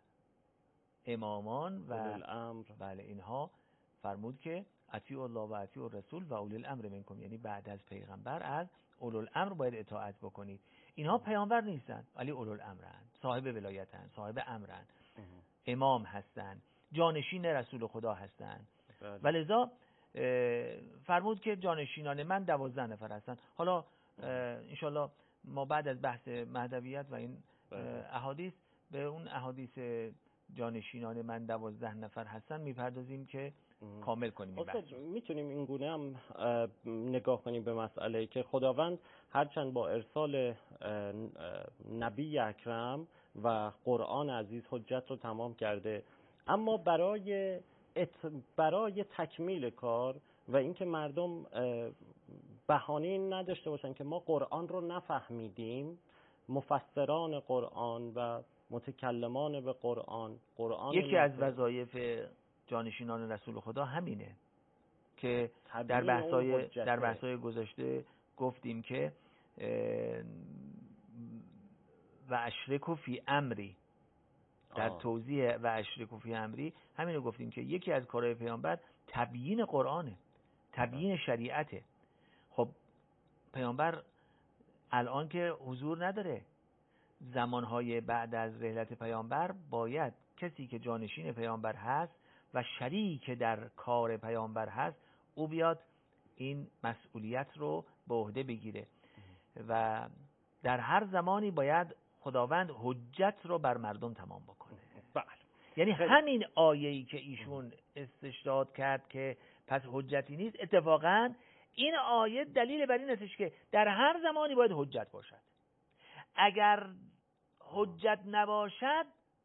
امامان و الامر، بله اینها فرمود که اطیعوا الله و اطیعوا الرسول و اولی الامر منکم، یعنی بعد از پیغمبر از اولو الامر باید اطاعت بکنید. اینها پیامبر نیستن ولی اولو الامرن، صاحب ولایتن، صاحب امرن، امام هستن، جانشین رسول خدا هستن. ولذا فرمود که جانشینان من دوازده نفر هستن. حالا انشالله ما بعد از بحث مهدویت و این احادیث به اون احادیث جانشینان من دوازده نفر هستن میپردازیم که کامل کنیم این بحث. میتونیم این گونه هم نگاه کنیم به مسئله که خداوند هرچند با ارسال نبی اکرم و قرآن عزیز حجت رو تمام کرده، اما برای ات... برای تکمیل کار و اینکه مردم بهانه‌ای نداشته باشن که ما قرآن رو نفهمیدیم، مفسران قرآن و متکلمان به قرآن قرآن یکی از وظایف جانشینان رسول خدا همینه که در بحث‌های در بحث‌های گذشته گفتیم که و اشرکوا فی امری، در توضیح و اشرکوا فی امری همین رو گفتیم که یکی از کارهای پیامبر تبیین قرآنه، تبیین شریعته. خب پیامبر الان که حضور نداره، زمانهای بعد از رحلت پیامبر باید کسی که جانشین پیامبر هست و شریک در کار پیامبر هست او بیاد این مسئولیت رو به عهده بگیره و در هر زمانی باید خداوند حجت رو بر مردم تمام بکنه. بله. یعنی همین آیه‌ای که ایشون استشهاد کرد که پس حجتی نیست، اتفاقاً این آیه دلیل بر این استش که در هر زمانی باید حجت باشد. اگر حجت نباشد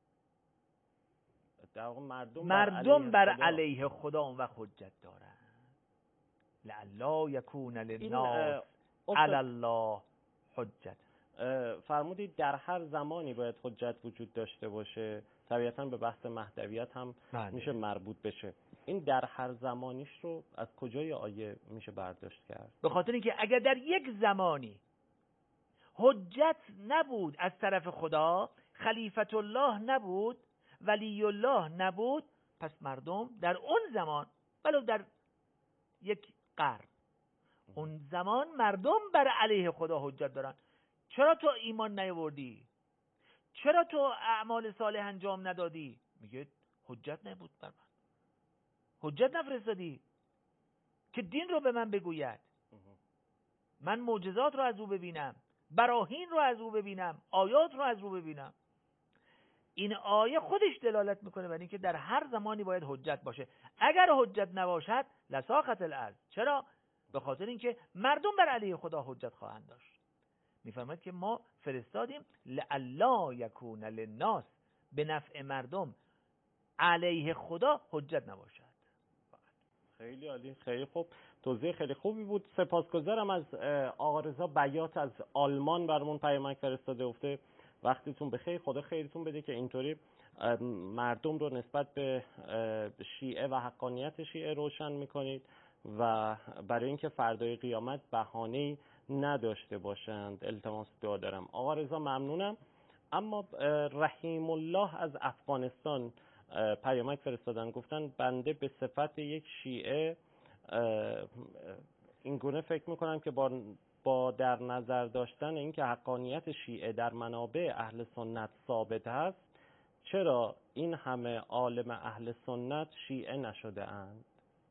مردم, مردم بر علیه خدا اون وقت حجت دارند. لعلا یکون للناس علی الله حجت. فرمودید در هر زمانی باید حجت وجود داشته باشه، طبیعتاً به بحث مهدویت هم بله. میشه مربوط بشه. این در هر زمانیش رو از کجای آیه میشه برداشت کرد؟ به خاطر اینکه اگر در یک زمانی حجت نبود از طرف خدا، خلیفت الله نبود، ولی الله نبود، پس مردم در اون زمان ولو در یک قرن اون زمان مردم بر علیه خدا حجت دارن. چرا تو ایمان نیاوردی؟ چرا تو اعمال صالح انجام ندادی؟ میگه حجت نبود بر من، حجت نفرستادی که دین رو به من بگوید، من معجزات رو از او ببینم، براهین رو از او ببینم، آیات رو از او ببینم. این آیه خودش دلالت میکنه بر اینکه در هر زمانی باید حجت باشه. اگر حجت نباشد لساخت الارض. چرا؟ به خاطر اینکه مردم بر علیه خدا حجت خواهند داشت. میفرماید که ما فرستادیم لعلا یکون للناس، به نفع مردم علیه خدا حجت نباشد. خیلی عالی، خیلی خوب، توضیح خیلی خوبی بود. سپاسگزارم از آقا رضا بیات از آلمان برامون پیامک فرستاده. افته وقتتون بخیر، خدا خیرتون بده که اینطوری مردم رو نسبت به شیعه و حقانیت شیعه روشن میکنید و برای اینکه فردای قیامت بهانه‌ای نداشته باشند. التماس دعا دارم. آقا رضا ممنونم. اما رحیم الله از افغانستان پیامک فرستادن، گفتن بنده به صفت یک شیعه این گونه فکر میکنم که با با در نظر داشتن اینکه حقانیت شیعه در منابع اهل سنت ثابت است، چرا این همه عالم اهل سنت شیعه نشده اند؟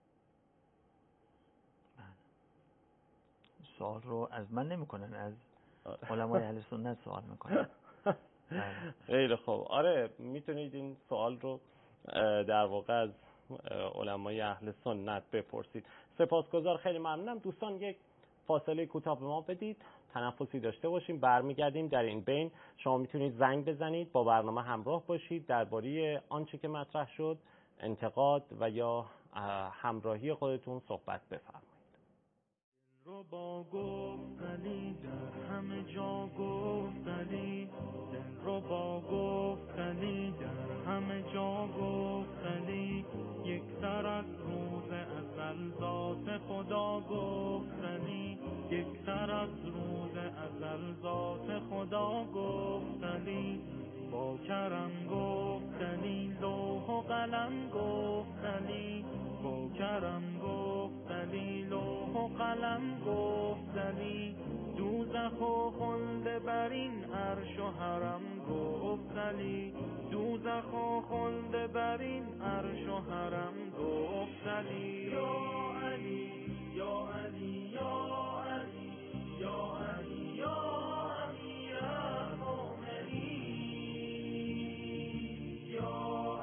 سوال رو از من نمی کنن، از علمای اهل سنت سوال میکنن. خیلی خوب. آره میتونید این سوال رو در واقع از علمای اهل سنت بپرسید. سپاسگزار، خیلی ممنونم. دوستان یک فاصله کوتاه به ما بدید، تنفسی داشته باشیم، برمیگردیم. در این بین شما میتونید زنگ بزنید، با برنامه همراه باشید، درباره آنچه که مطرح شد انتقاد و یا همراهی خودتون صحبت بفرمایید. رو با گفتنی در همه جا گفتنی، دل رو با گفتنی در همه جا گفتنی، یک سر از روز ازل ذات خدا گفتنی، یک سر از روز ازل ذات خدا گفتنی، با کرم گفتنی لوح و قلم گفتنی، با کرم گفتنی لوح و قلم گفتنی، دوزخ و خلد بر این عرش و حرم گفتنی، دوزخ و خلد بر این عرش و حرم گفتنی. یا علی یا علی یا علی یا علی یا امیر المؤمنین، یا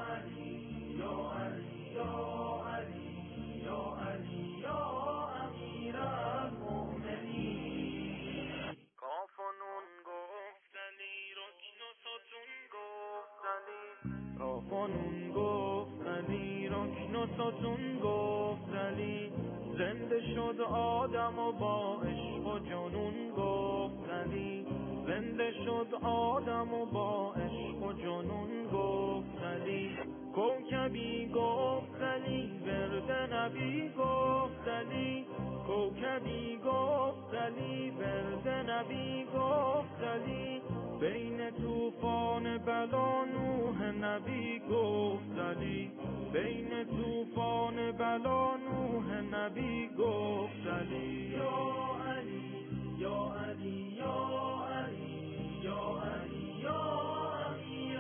فانون گفت علی، رکن و ستون گفت علی، زنده شد آدم و با عشق و جنون گفت علی، زنده شد آدم و با عشق و جنون گفت علی، کوکبی گفت علی، ورد نبی گفت علی، کوکبی گفت علی، ورد نبی گفت علی، بین طوفان بلا نوح نبی گفت علی، بین طوفان بلا نوح نبی گفت علی. یا علی یا علی یا علی یا علی یا امیر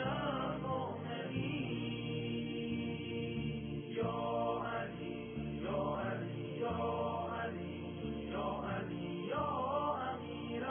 المؤمنین، یا علی یا علی یا علی یا علی یا امیر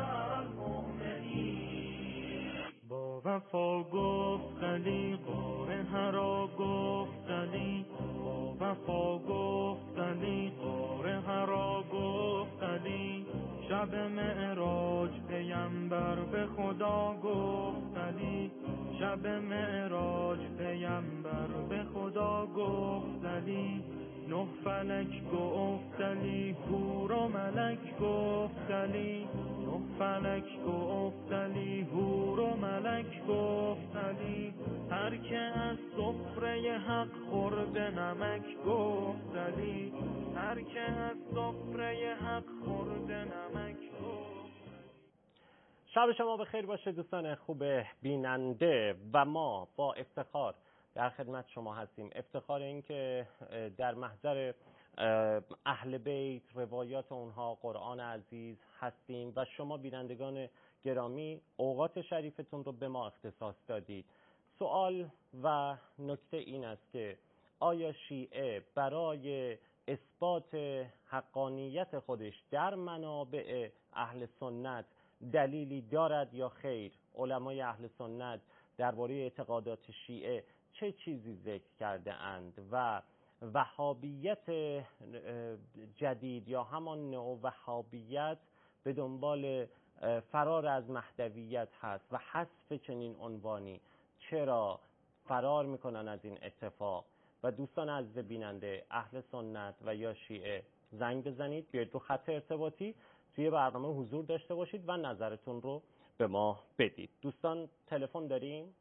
المؤمنین. با وفا گفت علی، غار حرا گفت علی، با وفا گفت علی، غار حرا گفت علی، شب معراج پیمبر به خدا گفت علی، شب معراج پیمبر به خدا گفت علی، نه فلک گفت علی، حور و ملک گفت علی، نه فلک گفت علی، حور و ملک گفت علی، هر که از سفره حق خورده نمک گفت علی، هر که از سفره حق خورده نمک گفت. شب شما بخیر باشه دوستان خوب بیننده و ما با افتخار در خدمت شما هستیم. افتخار این که در محضر اهل بیت، روایات اونها، قرآن عزیز هستیم و شما بینندگان گرامی اوقات شریفتون رو به ما اختصاص دادید. سوال و نکته این است که آیا شیعه برای اثبات حقانیت خودش در منابع اهل سنت دلیلی دارد یا خیر؟ علمای اهل سنت درباره اعتقادات شیعه چه چیزی ذکر کرده اند و وهابیت جدید یا همان نوع وهابیت به دنبال فرار از مهدویت هست و حذف چنین عنوانی چرا فرار میکنن از این اتفاق؟ و دوستان عزیز بیننده اهل سنت و یا شیعه زنگ بزنید، بیاید رو خط ارتباطی توی برنامه حضور داشته باشید و نظرتون رو به ما بدید. دوستان تلفن داریم؟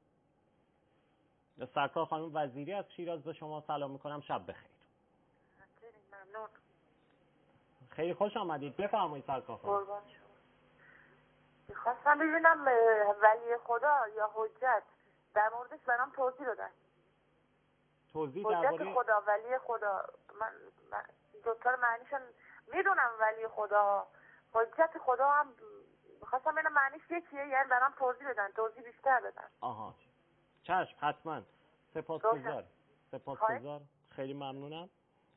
سرکار خانم وزیری از شیراز به شما سلام میکنم، شب بخیر. ممنون. خیلی خوش آمدید، بفرمایید سرکار خانم. میخواستم ببینم ولی خدا یا حجت در موردش برام توضیح بدن. توضیح حجت درباره خدا، ولی خدا، من, من دوتار معنیشون میدونم، ولی خدا حجت خدا هم میخواستم ببینم معنیش یکیه، یعنی برام توضیح بدن، توضیح بیشتر بدن. آها چشم، حتما. سپاسگزار سپاسگزار خیلی ممنونم.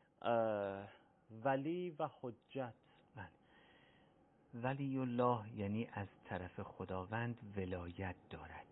ولی و حجت. بله. ولی الله یعنی از طرف خداوند ولایت دارد،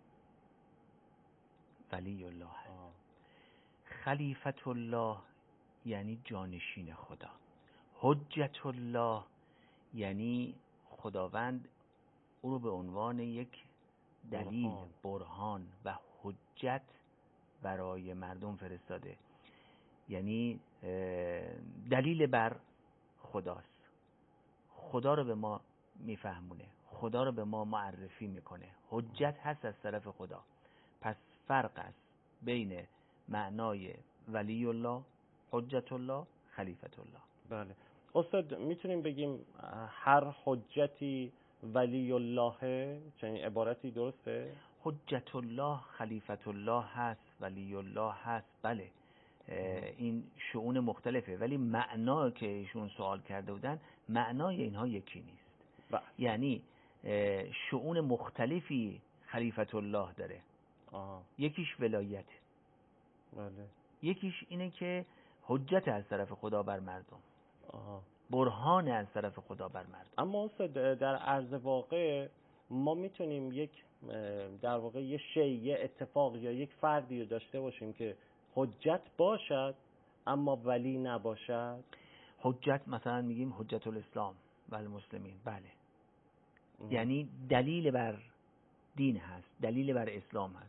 ولی الله هست. خلیفت الله یعنی جانشین خدا. حجت الله یعنی خداوند او رو به عنوان یک دلیل، برهان, برهان و حجت برای مردم فرستاده، یعنی دلیل بر خداست. خدا رو به ما میفهمونه، خدا رو به ما معرفی میکنه. حجت هست از طرف خدا. پس فرق است بین معنای ولی الله، حجت الله، خلیفت الله. بله استاد، میتونیم بگیم هر حجتی ولی الله، چنین عبارتی درسته؟ حجت الله، خلیفت الله هست، ولی الله هست. بله این شؤون مختلفه، ولی معنا که ایشون سوال کرده بودن معنای اینها یکی نیست. بله. یعنی شؤون مختلفی خلیفت الله داره. آه. یکیش ولایته، بله. یکیش اینه که حجت از طرف خدا بر مردم، آه. برهان از طرف خدا بر مردم. اما استاد در عرض واقع ما میتونیم یک در واقع یه شی، یه اتفاق یا یک فردی رو داشته باشیم که حجت باشد اما ولی نباشد. حجت مثلا میگیم حجت الاسلام و المسلمین. بله ام. یعنی دلیل بر دین هست، دلیل بر اسلام هست.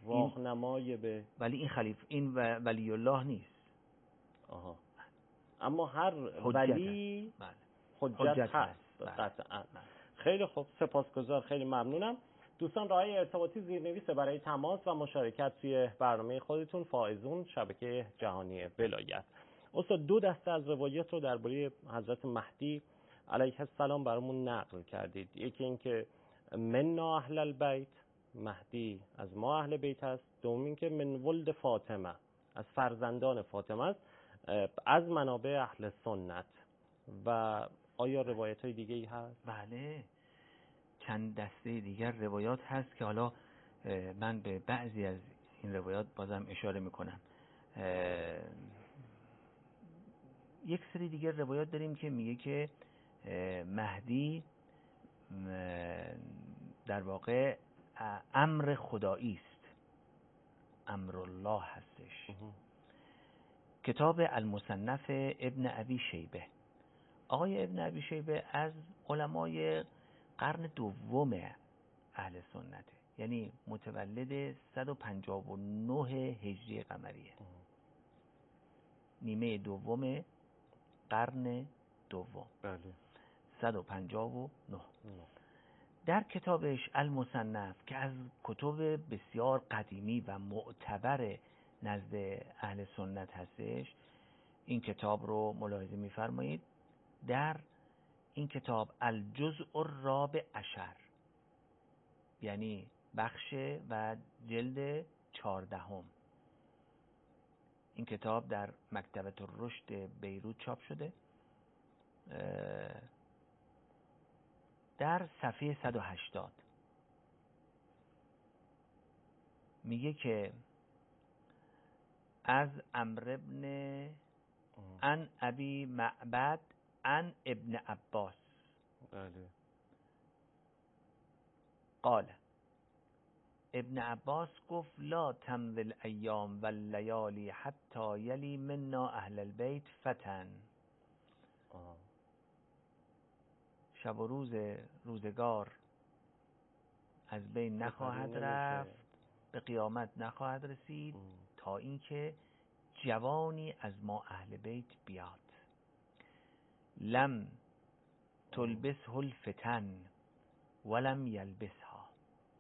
راهنمای به ولی این خلیفه این ولی الله نیست. آها. اما هر ولی بله. حجت, حجت هست قطعا. خیلی خوب، سپاسگزار، خیلی ممنونم. دوستان راه ارتباطی زیرنویس برای تماس و مشارکت توی برنامه خودتون فائزون شبکه جهانی ولایت. استاد دو دسته از روایت رو درباره حضرت مهدی علیه السلام برامون نقل کردید. یکی این که منا اهل البیت، مهدی از ما اهل بیت است. دوم این که من ولد فاطمه، از فرزندان فاطمه است، از منابع اهل سنت. و آیا روایت های دیگه ای هست؟ بله، چند دسته دیگر روایات هست که حالا من به بعضی از این روایات بازم اشاره میکنم. یک سری دیگر روایات داریم که میگه که مهدی در واقع امر خدایی است، امر الله هستش. کتاب المصنف ابن ابی شیبه، آقای ابن ابی شیبه از علمای قرن دوم اهل سنته، یعنی متولد صد و پنجاه و نه هجری قمریه، نیمه دوم قرن دوم، بله، صد و پنجاه و نه. در کتابش المصنف که از کتب بسیار قدیمی و معتبر نزد اهل سنت هستش، این کتاب رو ملاحظه می‌فرمایید. در این کتاب الجزء الرابع عشر، یعنی بخش و جلد چهاردهم، این کتاب در مکتبه الرشد بیروت چاپ شده. در صفحه صد و هشتاد میگه که از عمرو ابن ان ابی معبد ان ابن عباس بله قال، ابن عباس گفت لا تمضی الایام واللیالی حتی یلی منا اهل البیت فتن. شب و روز روزگار از بین نخواهد رفت، به قیامت نخواهد رسید ام. تا اینکه جوانی از ما اهل بیت بیاد. لم تلبسه الفتن ولم یلبسها،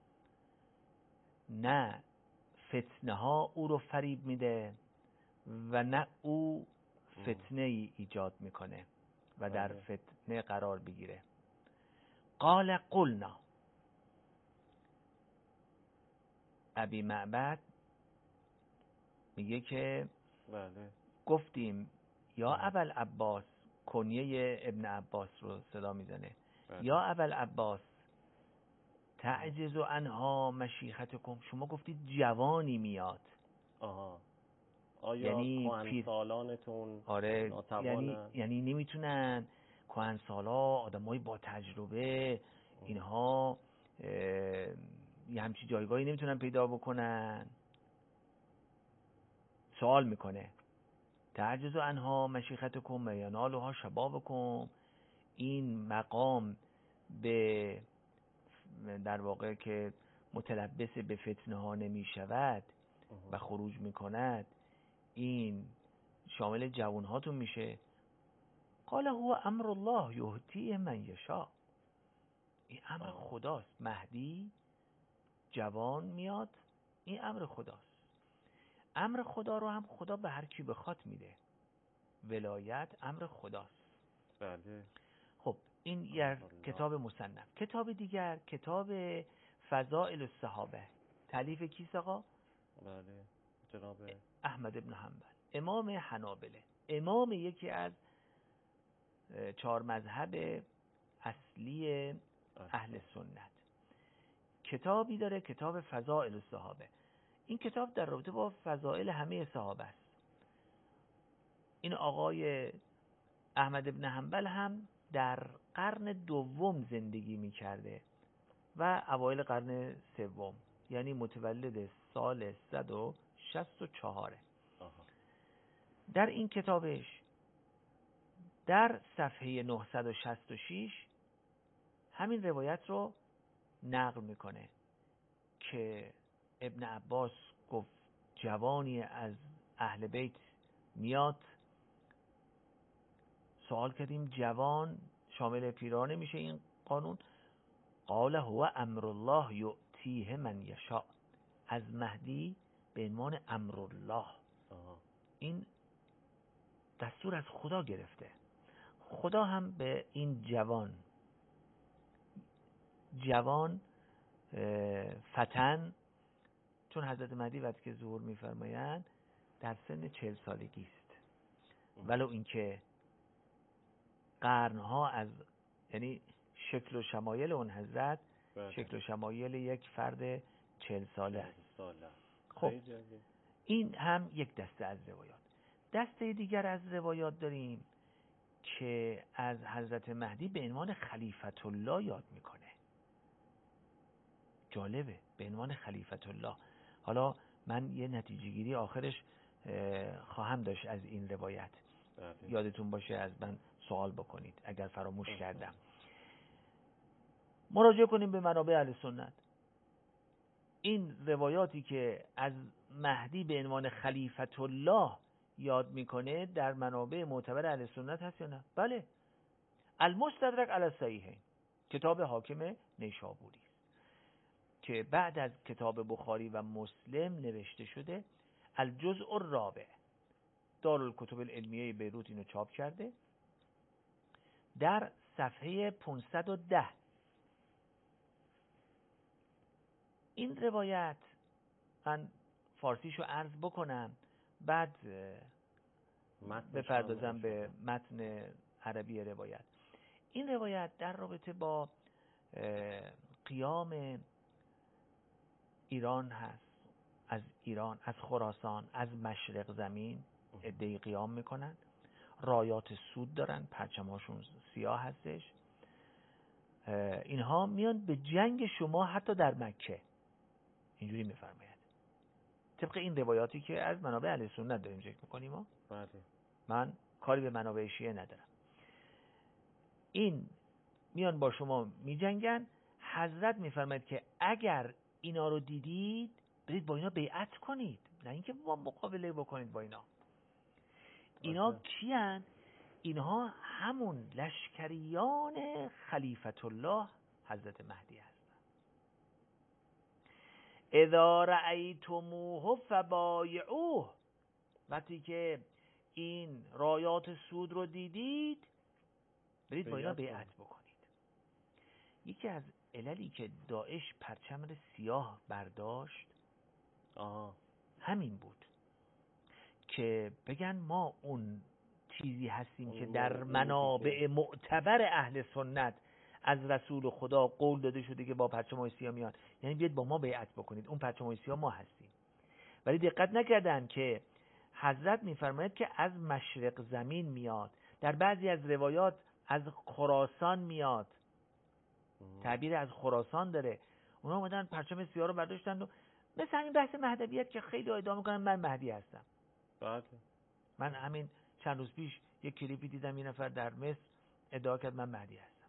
نه فتنه ها او رو فریب میده و نه او فتنه ای ایجاد میکنه و در فتنه قرار بگیره. قال قلنا، ابی معبد میگه که بله گفتیم یا ابل عباس، کنیه ابن عباس رو صدا میزنه، یا ابل عباس تعجز عنها مشیختکم، شما گفتید جوانی میاد. آها، آیا یعنی کهنسالانتون آره ناتوانن؟ یعنی یعنی نمیتونن کهنسالا، آدمای با تجربه، اینها یه همچی جایگاهی نمیتونن پیدا بکنن. سوال میکنه تعجز عنها مشیختکم ینالها شبابکم، این مقام به در واقع که متلبس به فتنه ها نمی شود و خروج می کند، این شامل جوان هاتون میشه. قال هو امر الله یهدی من یشاء، این امر خداست. مهدی جوان میاد، این امر خداست. امر خدا رو هم خدا به هر کی بخواد میده. ولایت امر خداست. بله. خب این یک کتاب مصنف. کتاب دیگر کتاب فضائل الصحابه، تالیف کیست آقا؟ بله جناب احمد ابن حنبل، امام حنابله، امام یکی از چهار مذهب اصلی اهل سنت. کتابی داره کتاب فضائل الصحابه. این کتاب در رابطه با فضائل همه صحابه است. این آقای احمد ابن حنبل هم در قرن دوم زندگی می کرده و اوایل قرن سوم، یعنی متولد سال صد و شصت و چهار. در این کتابش در صفحه نهصد و شصت و شش همین روایت رو نقل میکنه که ابن عباس گفت جوانی از اهل بیت میاد، سوال کردیم جوان شامل پیران میشه این قانون؟ قال هو امر الله یؤتیه من یشاء. از مهدی به عنوان امرالله، این دستور از خدا گرفته. خدا هم به این جوان جوان فتن، چون حضرت مهدی وقتی که ظهور میفرمایند در سن چهل سالگی است، ولو اینکه قرنها از، یعنی شکل و شمایل اون حضرت بله. شکل و شمایل یک فرد چهل ساله است. خب این هم یک دسته از روایات. دسته دیگر از روایات داریم که از حضرت مهدی به عنوان خلیفت الله یاد میکنه. جالبه، به عنوان خلیفت الله. حالا من یه نتیجه گیری آخرش خواهم داشت از این روایت. بله. یادتون باشه از من سوال بکنید اگر فراموش بله. کردم. مراجعه کنیم به منابع اهل سنت. این روایاتی که از مهدی به عنوان خلیفت الله یاد میکنه در منابع معتبر اهل سنت هست یا نه؟ بله. المستدرک علی الصحیحین، کتاب حاکم نیشابوری که بعد از کتاب بخاری و مسلم نوشته شده. الجزء الرابع، دارالکتب العلمیه بیروت اینو چاپ کرده در صفحه پانصد و ده. این روایت من فارسیشو عرض بکنم، بعد بپردازم به متن عربی روایت. این روایت در رابطه با قیام ایران هست، از ایران، از خراسان، از مشرق زمین عده‌ای قیام میکنن، رایات سود دارن، پرچماشون سیاه هستش. اینها میان به جنگ شما حتی در مکه، اینجوری میفرماید طبق این روایاتی که از منابع اهل سنت داریم ذکر میکنیم ها. بله. من کاری به منابع شیعه ندارم. این میان با شما میجنگن. حضرت میفرماید که اگر اینا رو دیدید برید با اینا بیعت کنید، نه اینکه با مقابله بکنید با اینا. اینا کیان؟ اینها همون لشکریان خلیفت الله حضرت مهدی هستن. اذا رأیتموه فبایعوه، وقتی که این رایات سود رو دیدید برید با اینا بیعت بکنید. یکی از عللی که داعش پرچم سیاه برداشت آه. همین بود که بگن ما اون چیزی هستیم که در منابع معتبر اهل سنت از رسول خدا قول داده شده که با پرچم سیاه میان، یعنی بیاید با ما بیعت بکنید، اون پرچم سیاه ما هستیم. ولی دقت نکردن که حضرت میفرماید که از مشرق زمین میاد، در بعضی از روایات از خراسان میاد، تعبیر از خراسان داره. اونا اومدن پرچم سیاه رو برداشتن و مثل همین بحث مهدویت که خیلی ادعا میکنن من مهدی هستم. بله. من همین چند روز پیش یک کلیپی دیدم، یه نفر در مصر ادعا کرد من مهدی هستم.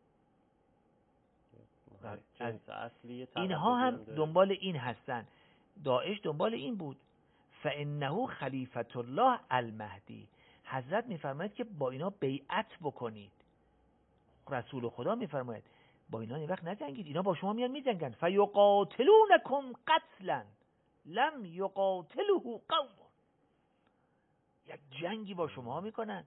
اینها هم دنبال این هستن. داعش دنبال این بود. فانه خلیفت الله المهدی. حضرت میفرماید که با اینا بیعت بکنید. رسول خدا میفرماید با اینا این وقت نجنگید، اینا با شما میان میجنگن. فیقاتلونکم قتلا لم یقاتله قوم. یک جنگی با شما میکنن.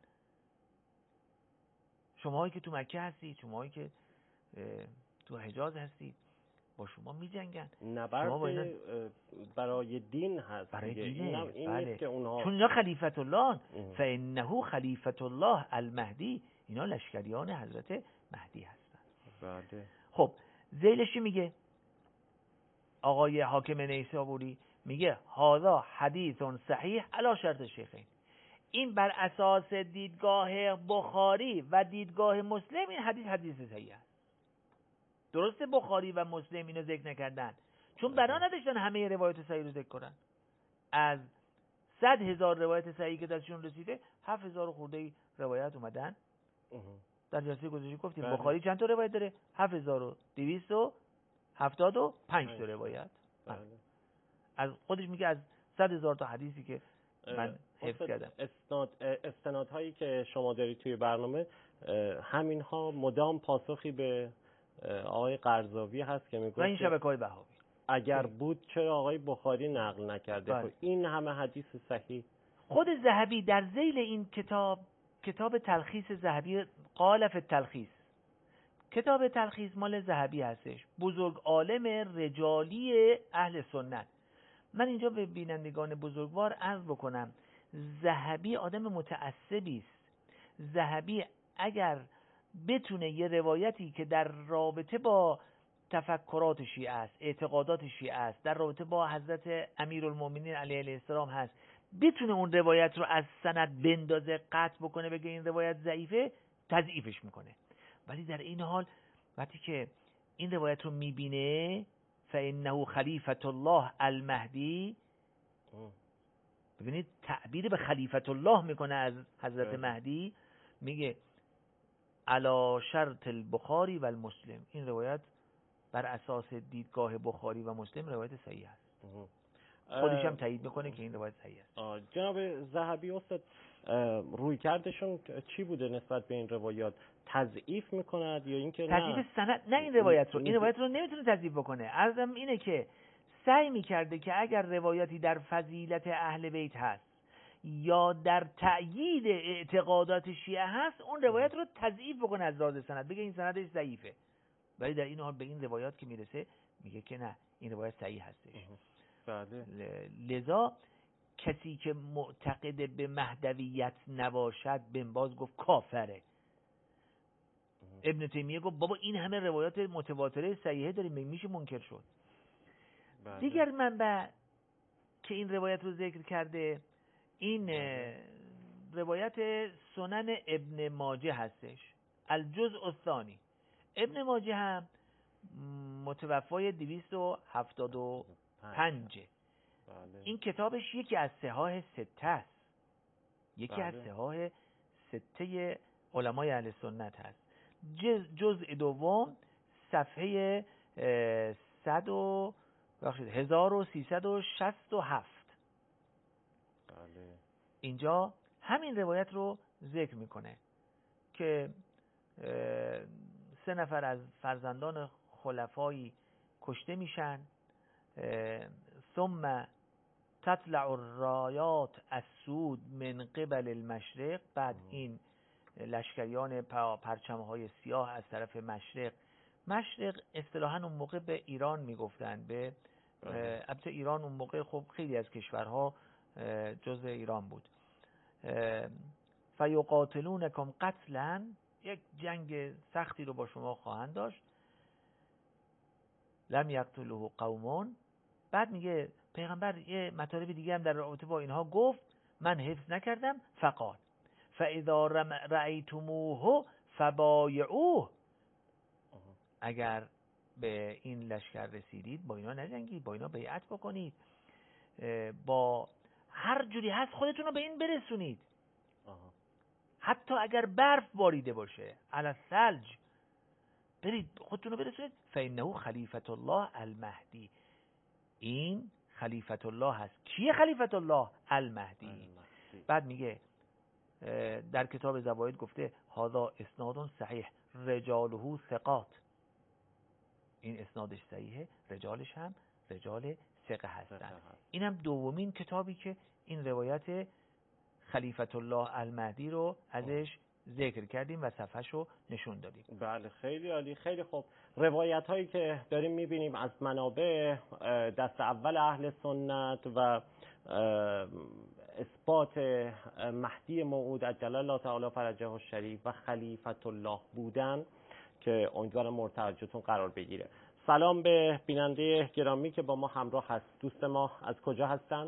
شماهایی که تو مکه هستید، شماهایی که تو حجاز هستید، با شما میجنگن. نبرد اینا... برای دین هست. برای دینه. این, این بله. نیست که اونها، چون اینا خلیفت الله، فانه خلیفت الله المهدی، اینا لشکریان حضرت مهدی هستن. بله. خب ذیلش میگه آقای حاکم نیسابوری، میگه هذا حدیث صحیح علی شرط شیخین. این بر اساس دیدگاه بخاری و دیدگاه مسلم این حدیث حدیث صحیح است. درسته بخاری و مسلم اینو ذکر نکردن چون بنا نداشتن همه روایت صحیح رو ذکر کنن. از صد هزار روایت صحیح که دستشون رسیده، هفت هزار خورده روایت اومدن. در جلسه گذشته گفتیم بخاری چند تا روایت داره؟ هفت هزار و دویست و هفتاد و پنج تا روایت. از خودش میگه از صد هزار تا حدیثی که من حفظ کردم. استناد استنادهایی که شما دارید توی برنامه همین ها مدام پاسخی به آقای قرضاوی هست که میگه و این شبکه‌های وهابی اگر بود چرا آقای بخاری نقل نکرده؟ بله. این همه حدیث صحیح. خود ذهبی در ذیل این کتاب، کتاب تلخیص ذهبی، قال فی التلخیص، کتاب تلخیص مال ذهبی هستش، بزرگ عالم رجالی اهل سنت. من اینجا به بینندگان بزرگوار عرض بکنم ذهبی آدم متعصبی است. ذهبی اگر بتونه یه روایتی که در رابطه با تفکرات شیعه است، اعتقادات شیعه است، در رابطه با حضرت امیرالمومنین علیه السلام هست، بتونه اون روایت رو از سند بندازه، قطع بکنه، بگه این روایت ضعیفه، تضعیفش میکنه. ولی در این حال وقتی که این روایت رو میبینه فإنه خلیفة الله المهدی، ببینید تعبیر به خلیفة الله میکنه از حضرت مهدی، میگه علی شرط البخاری و المسلم، این روایت بر اساس دیدگاه بخاری و مسلم روایت صحیح است. خودش هم تایید میکنه که این روایت صحیح است. جناب ذهبی استاد روی کردشون چی بوده نسبت به این روایات؟ تضعیف میکند یا اینکه نه تضعیف سند؟ نه این روایت رو این روایت رو نمیتونه تضعیف بکنه. عرضم اینه که سعی میکرده که اگر روایتی در فضیلت اهل بیت هست یا در تأیید اعتقادات شیعه هست، اون روایت رو تضعیف بکنه از لحاظ سند، بگه این سندش ضعیفه. ولی در این حال به این روایات که میرسه میگه که نه این روایت صحیح هستش. بله. لذا کسی که معتقد به مهدویت نباشد بن باز گفت کافره. ابن تیمیه گفت بابا این همه روایات متواتره صحیحه داریم میشه منکر شد. بله. دیگر منبع که این روایت رو ذکر کرده این بله. روایت سنن ابن ماجه هستش، الجزء الثانی. ابن ماجه هم متوفای دویست و هفتاد و پنج. بله. این کتابش یکی از صحاح سته است، یکی بله. از صحاح سته علمای اهل سنت هست. جزء دوم صفحه صد و هزار و سیصد و شصت و هفت. بله. اینجا همین روایت رو ذکر میکنه که سه نفر از فرزندان خلفایی کشته میشن، ثم تطلع الرایات السود من قبل المشرق، بعد این لشکریان پرچمهای سیاه از طرف مشرق، مشرق اصطلاحاً اون موقع به ایران میگفتن، به البته ایران اون موقع خب خیلی از کشورها جزء ایران بود. فیقاتلونکم قتلا، یک جنگ سختی رو با شما خواهند داشت. لم یقتله قومون. بعد میگه پیغمبر یه مطالب دیگه هم در رابطه با اینها گفت، من حفظ نکردم. فقال فاذا رأیتموه فبایعوه، اگر به این لشکر رسیدید با اینا نجنگید، با اینا بیعت بکنید، با هر جوری هست خودتون رو به این برسونید. آها. حتی اگر برف باریده باشه، علی الثلج، برید خودتون رو برسونید. فإنه خلیفة الله المهدی، این خلیفة الله هست. کیه خلیفة الله؟ المهدی. المهدی. بعد میگه در کتاب زوائد گفته هذا اسناد صحیح رجاله ثقات، این اسنادش صحیحه، رجالش هم رجال ثقه هستن. این هم دومین کتابی که این روایت خلیفة الله المهدی رو ازش ذکر کردیم و صفحش رو نشون دادیم. بله خیلی عالی، خیلی خوب. روایت هایی که داریم میبینیم از منابع دست اول اهل سنت و اثبات مهدی موعود عجل الله تعالی فرجه الشریف و خلیفة الله بودن که امیدوارم مورد توجهتون قرار بگیره. سلام به بیننده گرامی که با ما همراه هست. دوست ما از کجا هستند؟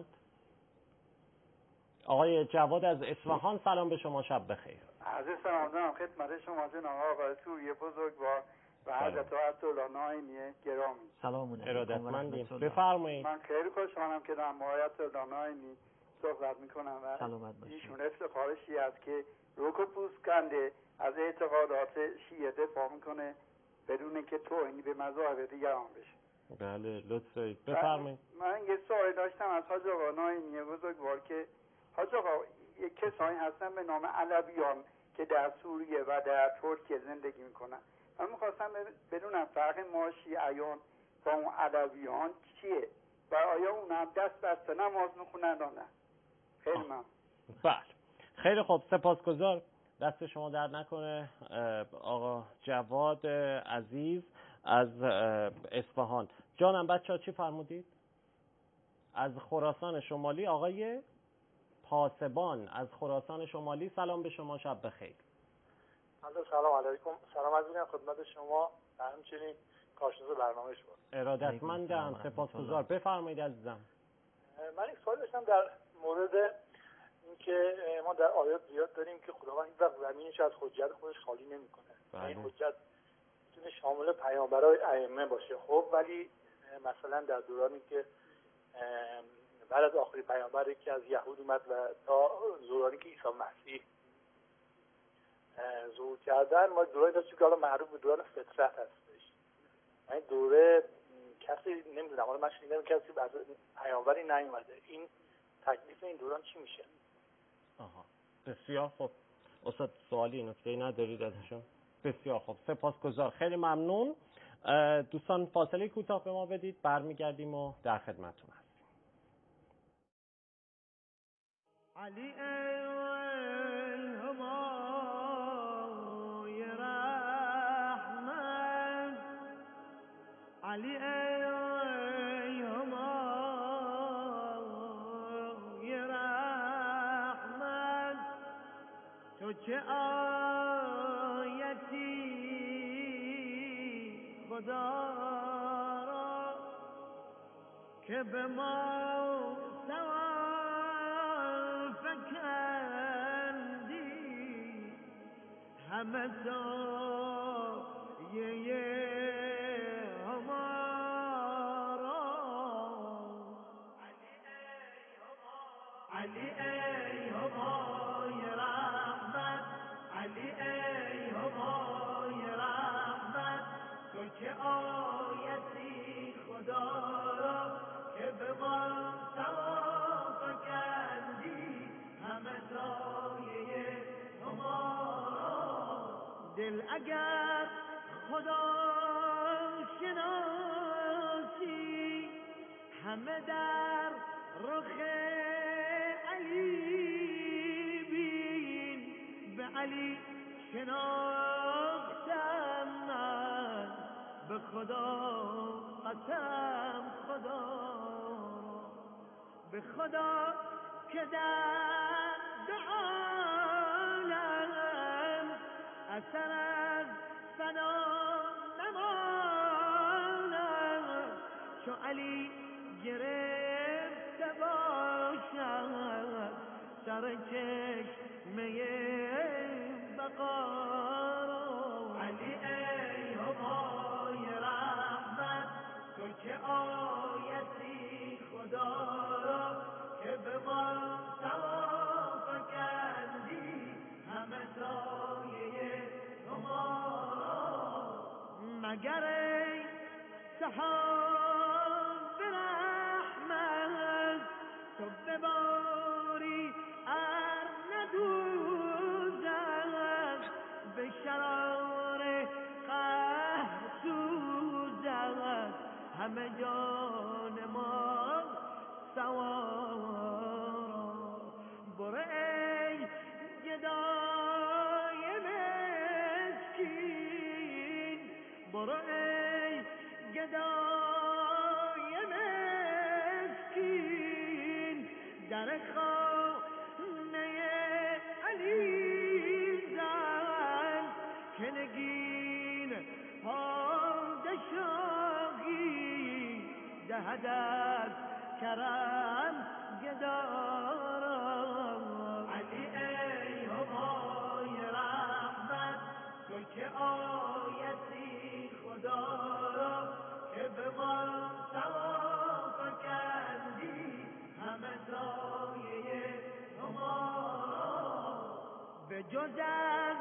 آقای جواد از اصفهان، سلام به شما، شب بخیر. عرض سلام دارم خدمت شما جناب آقای سوری بزرگوار و حضرت آیت نایینی گرامی. سلام ارادتمندیم، بفرمایید. من خیلی خوشحالم که در مورد آیت نایینی صحبت میکنم و ایشون افتخار شیعه است که روک و پوست کنده از اعتقادات شیعه دفاع میکنه بدون که توهینی به مذاهب دیگران بشه. بله لطف دارید بفرمایید. من یه سوال داشتم از حاج آقا ناینی بزرگوار که حاج آقا یک کسانی هستن به نام علویان که در سوریه و در ترکیه زندگی میکنن. من میخواستم بدونم فرق ما شیعیان با اون علویان چیه و آیا اون هم دست بسته نماز میخونن یا نه؟ خیلی ممنون. بله خیلی خوب سپاسگزار، دست شما درد نکنه آقا جواد عزیز از اصفهان. جانم بچه‌ها چی فرمودید؟ از خراسان شمالی آقای پاسبان از خراسان شمالی، سلام به شما، شب بخیر. سلام علیکم، سلام عرض می‌کنم خدمت شما و همچنین کارشناس برنامه شما. ارادتمندم، سپاسگزار، بفرمایید عزیزم. من یک سوال داشتم در مورد اینکه ما در آیات زیاد داریم که خداوند هیچ وقت زمینش از حجت خودش خالی نمی‌کنه. این حجت میتونه شامل پیامبرای ائمه باشه، خب ولی مثلا در دورانی که بعد از آخرین پیامبری که از یهود اومد و تا دورانی که عیسی مسیح ظهور کردن، ما دورانی داشتیم که حالا معروف به دوران فطرت هستش. این دوره کسی نمیدونم، حالا من شنیدم کسی از پیامبری نیومده. این تکلیف این دوران چی میشه؟ آها بسیار خوب استاد، سوالی نکته‌ای ندارید ازشون؟ بسیار خوب سپاسگزار، خیلی ممنون. دوستان فاصله کوتاه به ما بدید، برمیگردیم و در خدمتتون هستیم. علی ای همای رحمت، علی ای همای رحمت، تو چه آیتی خدا را که به ما سوال فکندی، همه سایه همارا. علی ای همای رحمت، علی ای همای رحمت، تو که آیتی خدا را که به ما سوال فکندی، همه سایه همارا. دل اگر خدا شناسی، همه در رخ علی بین، به علی شناختم من به خدا قسم، خدا به خدا که در دو عالم اثر از فنا نماند، چو علی گرفته باشد سر چشمه بقا را. علی ای همای رحمت، تو که آیتی خدا را که به ما سوال فکندی، همه سایه همارا. مگر ای سحاب رحمت، تو بباری ار ندوزد، به شرار قهر سوزد، همه جان ما سوارا. برو ای گدای مسکین، برو ای گدای مسکین، در خانه علی زن، که نگین پادشاهی دهد از کرم گدارا. علی ای همای رحمت، تو که آیتی خدا را که به ما سوال فکندی، همه سایه همارا. به جز از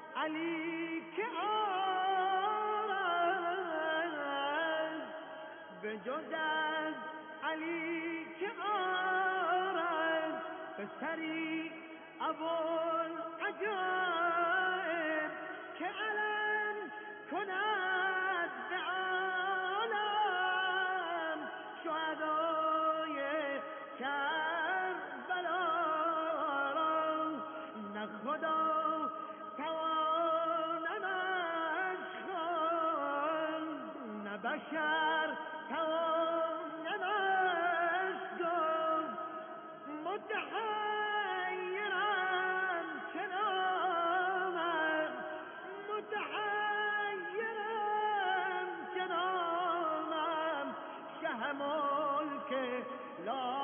علی که آرد به جز از علی که آرد به سری ابوالعجایب که علم کند به عالم شهدای کربلا را نه خدا توانمش خواند نه بشر توانمش گفت متحیرم چنامم متحیرم چنامم شه ملک لا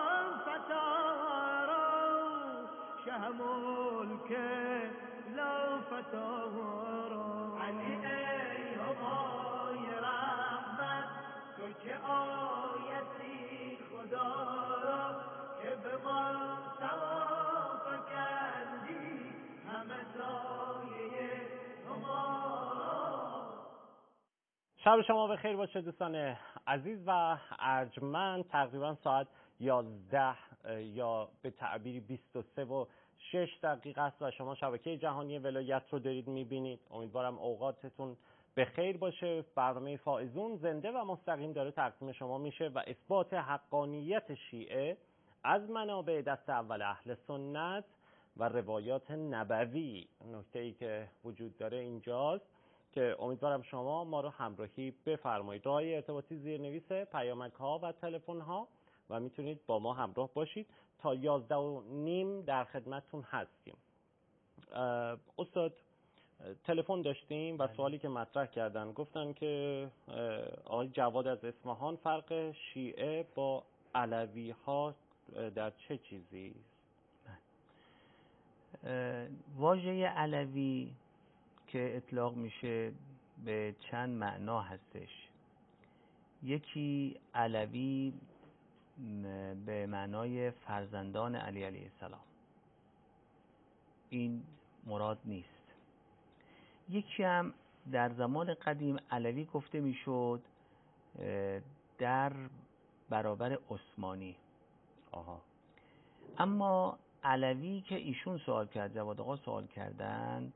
فتارا شه ملک لا فتارا علی ای همای رحمت تو که آیتی خدا را که به ما ثواب کردی همه سایه همارا. شب شما بخیر باشه دوستان عزیز و ارجمند. تقریبا ساعت یازده یا به تعبیری بیست و سه و شش دقیقه است و شما شبکه جهانی ولایت رو دارید میبینید. امیدوارم اوقاتتون بخیر باشه. برنامه فائزون زنده و مستقیم داره تقدیم شما میشه و اثبات حقانیت شیعه از منابع دست اول اهل سنت و روایات نبوی. نکته ای که وجود داره اینجاست که امیدوارم شما ما رو همراهی بفرمایید. راهی ارتباطی زیرنویس پیامک ها و تلفن ها و میتونید با ما همراه باشید. تا یازده و نیم در خدمتتون هستیم. استاد تلفن داشتیم و سوالی که مطرح کردن گفتن که آقای جواد از اصفهان فرق شیعه با علوی ها در چه چیزی؟ واژه علوی که اطلاق میشه به چند معنا هستش. یکی علوی به معنای فرزندان علی علیه السلام، این مراد نیست. یکی هم در زمان قدیم علوی گفته میشد در برابر عثمانی. آها. اما علوی که ایشون سوال کرد، جواد آقا سوال کردن،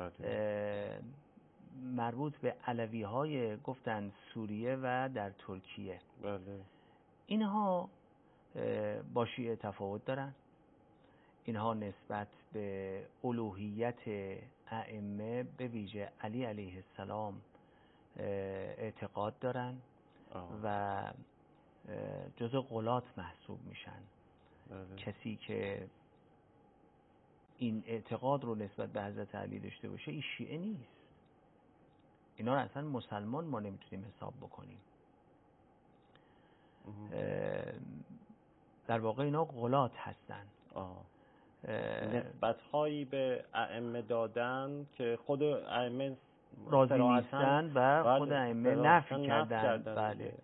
مربوط به علوی های گفتن سوریه و در ترکیه. بله. اینها با شیعه تفاوت دارن. اینها نسبت به الوهیت ائمه به ویژه علی علیه السلام اعتقاد دارن آه. و جزء غلات محسوب میشن. بله. کسی که این اعتقاد رو نسبت به حضرت علی داشته باشه این شیعه نیست. اینا رو اصلا مسلمان ما نمیتونیم حساب بکنیم. در واقع اینا غلات هستن. نسبت هایی به ائمه دادن که خود ائمه راضی نیستن و خود ائمه نفی کردن. بله.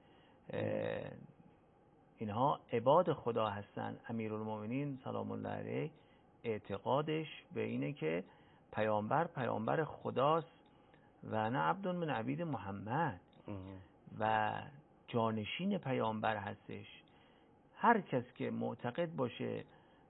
اینها عباد خدا هستن. امیرالمومنین سلام الله علیه اعتقادش به اینه که پیامبر پیامبر خداست و نه عبد من عبید محمد و جانشین پیامبر هستش. هر کس که معتقد باشه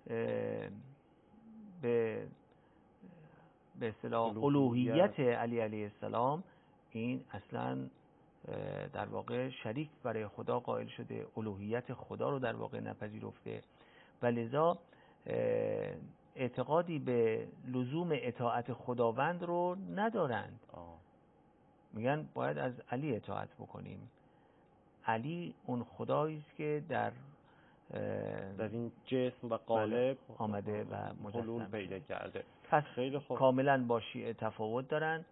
به به اصطلاح الوهیت علی علیه السلام، این اصلا در واقع شریک برای خدا قائل شده، الوهیت خدا رو در واقع نپذیرفته و لذا اعتقادی به لزوم اطاعت خداوند رو ندارند. آه. میگن باید از علی اطاعت بکنیم. علی اون خدایی است که در در این جسم و قالب آمده و مجسم پیدا کرده. پس خیلی خوب. کاملا با شیعه تفاوت دارن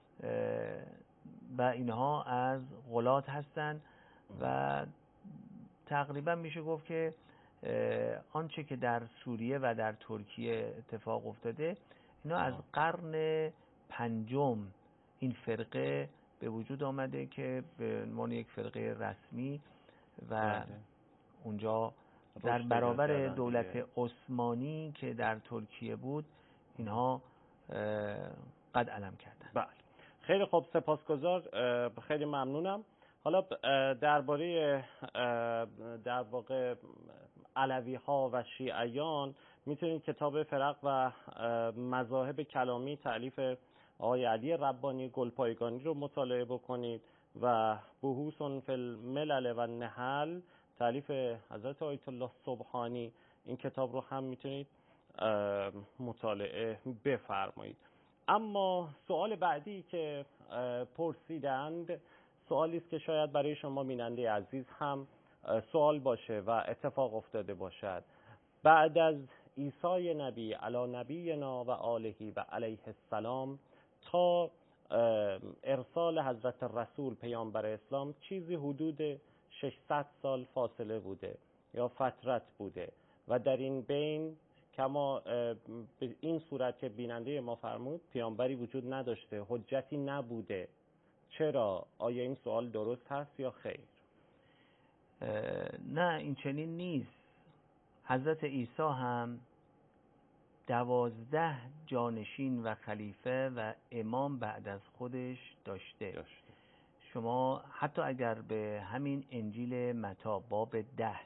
و اینها از غلات هستن و تقریبا میشه گفت که آنچه که در سوریه و در ترکیه اتفاق افتاده اینا از قرن پنجم این فرقه به وجود آمده که به عنوان یک فرقه رسمی و اونجا در برابر دولت عثمانی که در ترکیه بود اینها قد علم کردن. بله. خیلی خوب، سپاسگزار، خیلی ممنونم. حالا درباره در واقع علوی ها و شیعیان میتونید کتاب فرق و مذاهب کلامی تألیف آقای علی ربانی گلپایگانی رو مطالعه بکنید و بحوث فی الملل و النحل تألیف حضرت آیت الله سبحانی، این کتاب رو هم میتونید مطالعه بفرمایید. اما سوال بعدی که پرسیدند سوالی است که شاید برای شما بیننده عزیز هم سوال باشه و اتفاق افتاده باشد. بعد از عیسی نبی علی نبینا و آله و علیه السلام تا ارسال حضرت رسول پیامبر اسلام چیزی حدود ششصد سال فاصله بوده یا فترت بوده و در این بین کما به این صورت که بیننده ما فرمود پیامبری وجود نداشته، حجتی نبوده. چرا؟ آیا این سوال درست هست یا خیر؟ نه، این چنین نیست. حضرت عیسی هم دوازده جانشین و خلیفه و امام بعد از خودش داشته, داشته. شما حتی اگر به همین انجیل متی باب ده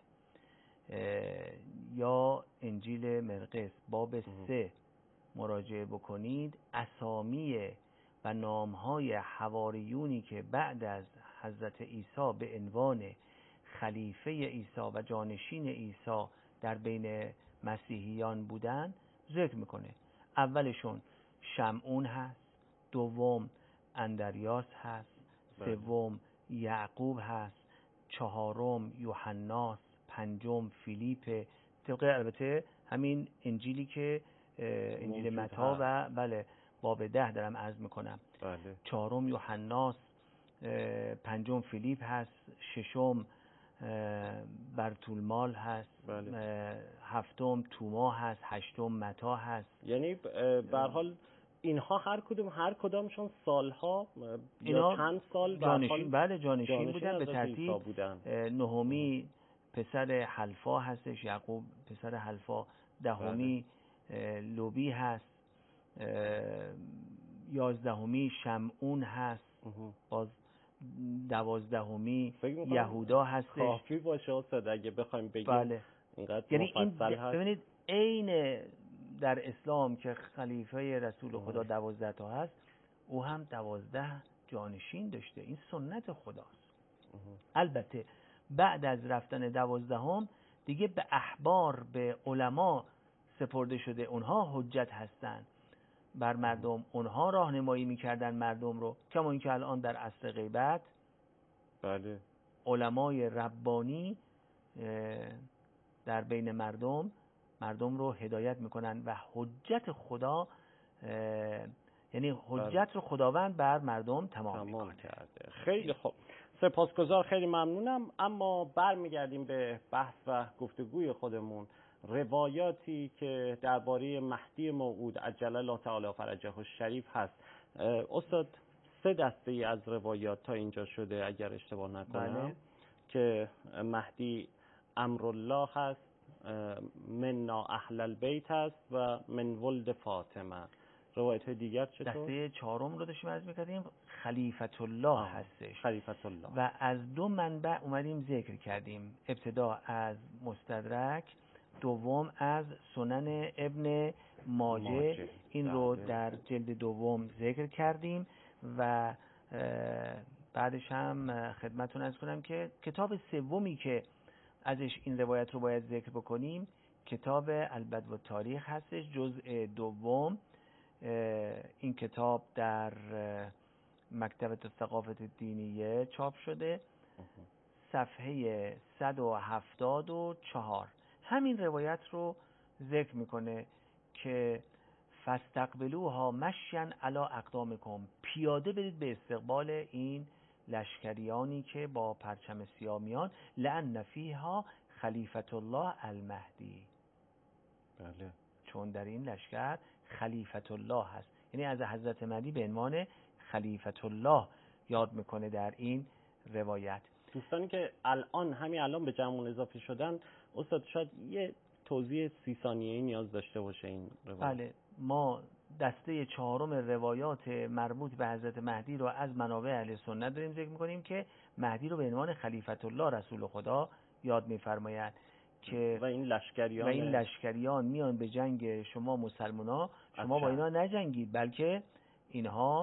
یا انجیل مرقس باب سه مراجعه بکنید، اسامی و نامهای حواریونی که بعد از حضرت عیسی به عنوان خلیفه عیسی و جانشین عیسی در بین مسیحیان بودن ذکر میکنه. اولشون شمعون هست، دوم اندریاس هست، سوم یعقوب هست، چهارم یوحناس، پنجم فیلیپ، طبق البته همین انجیلی که انجیل متی و بله باب ده دارم عرض میکنم. بله. چهارم یوحناس، پنجم فیلیپ هست، ششم برتولمال هست، بله. هفتم توما هست، هشتم متی هست. یعنی به هر حال اینها هر کدوم هر کدامشون سالها یا چند سال جانشین بله جانشین, جانشین بودن به ترتیب. نهمی پسر حلفا هستش، یعقوب پسر حلفا. دهمی بله. لوبی هست، یازدهمی شمعون هست، باز دوازدهمی یهودا هستش. کافی باشه استاد اگه بخوایم بگیم. بله. اینقدر یعنی این هست. ببینید عین در اسلام که خلیفه رسول خدا دوازده تا هست، او هم دوازده جانشین داشته. این سنت خداست. البته بعد از رفتن دوازدهم دیگه به احبار، به علما سپرده شده. اونها حجت هستند بر مردم، اونها راهنمایی میکردن مردم رو، کما اینکه الان در عصر غیبت بله علمای ربانی در بین مردم مردم رو هدایت میکنن و حجت خدا، یعنی حجت رو خداوند بر مردم تمام, تمام کرده. خیلی خوب، سپاسگزار، خیلی ممنونم. اما برمیگردیم به بحث و گفتگوی خودمون. روایاتی که درباره مهدی موعود عجل الله تعالی فرجه الشریف هست، استاد سه دسته ای از روایات تا اینجا شده اگر اشتباه نکنم. بله. که مهدی امرالله هست، منا اهل البیت هست و من ولد فاطمه. روایت دیگر چطور؟ دسته چهارم رو داشتیم عرض می‌کردیم، خلیفت الله هستش. خلیفت الله. و از دو منبع اومدیم ذکر کردیم. ابتدا از مستدرک، دوم از سنن ابن ماجه, ماجه. این رو در جلد دوم ذکر کردیم و بعدش هم خدمتتون عرض کنم که کتاب سومی که ازش این روایت رو باید ذکر بکنیم کتاب البدو تاریخ هستش، جزء دوم. این کتاب در مکتبه ثقافت دینیه چاپ شده، صفحه صد و هفتاد و چهار. همین روایت رو ذکر میکنه که فاستقبلوها مشین علی اقدامکم، پیاده برید به استقبال این لشکریانی که با پرچم سیاه میان، لأن فیها خلیفت الله المهدی. بله. چون در این لشکر خلیفت الله هست، یعنی از حضرت مهدی به عنوان خلیفت الله یاد میکنه در این روایت. دوستانی که الان همین الان به جمعون اضافه شدن، استاد شاید یه توضیح سی ثانیه‌ای نیاز داشته باشه این روایت. بله، ما دسته چهارم روایات مربوط به حضرت مهدی رو از منابع اهل سنت داریم ذکر می‌کنیم که مهدی رو به عنوان خلیفت الله رسول خدا یاد می‌فرمایند که و این لشکریان و این لشکریان میان به جنگ شما مسلمان‌ها، شما با اینا نجنگید، بلکه اینها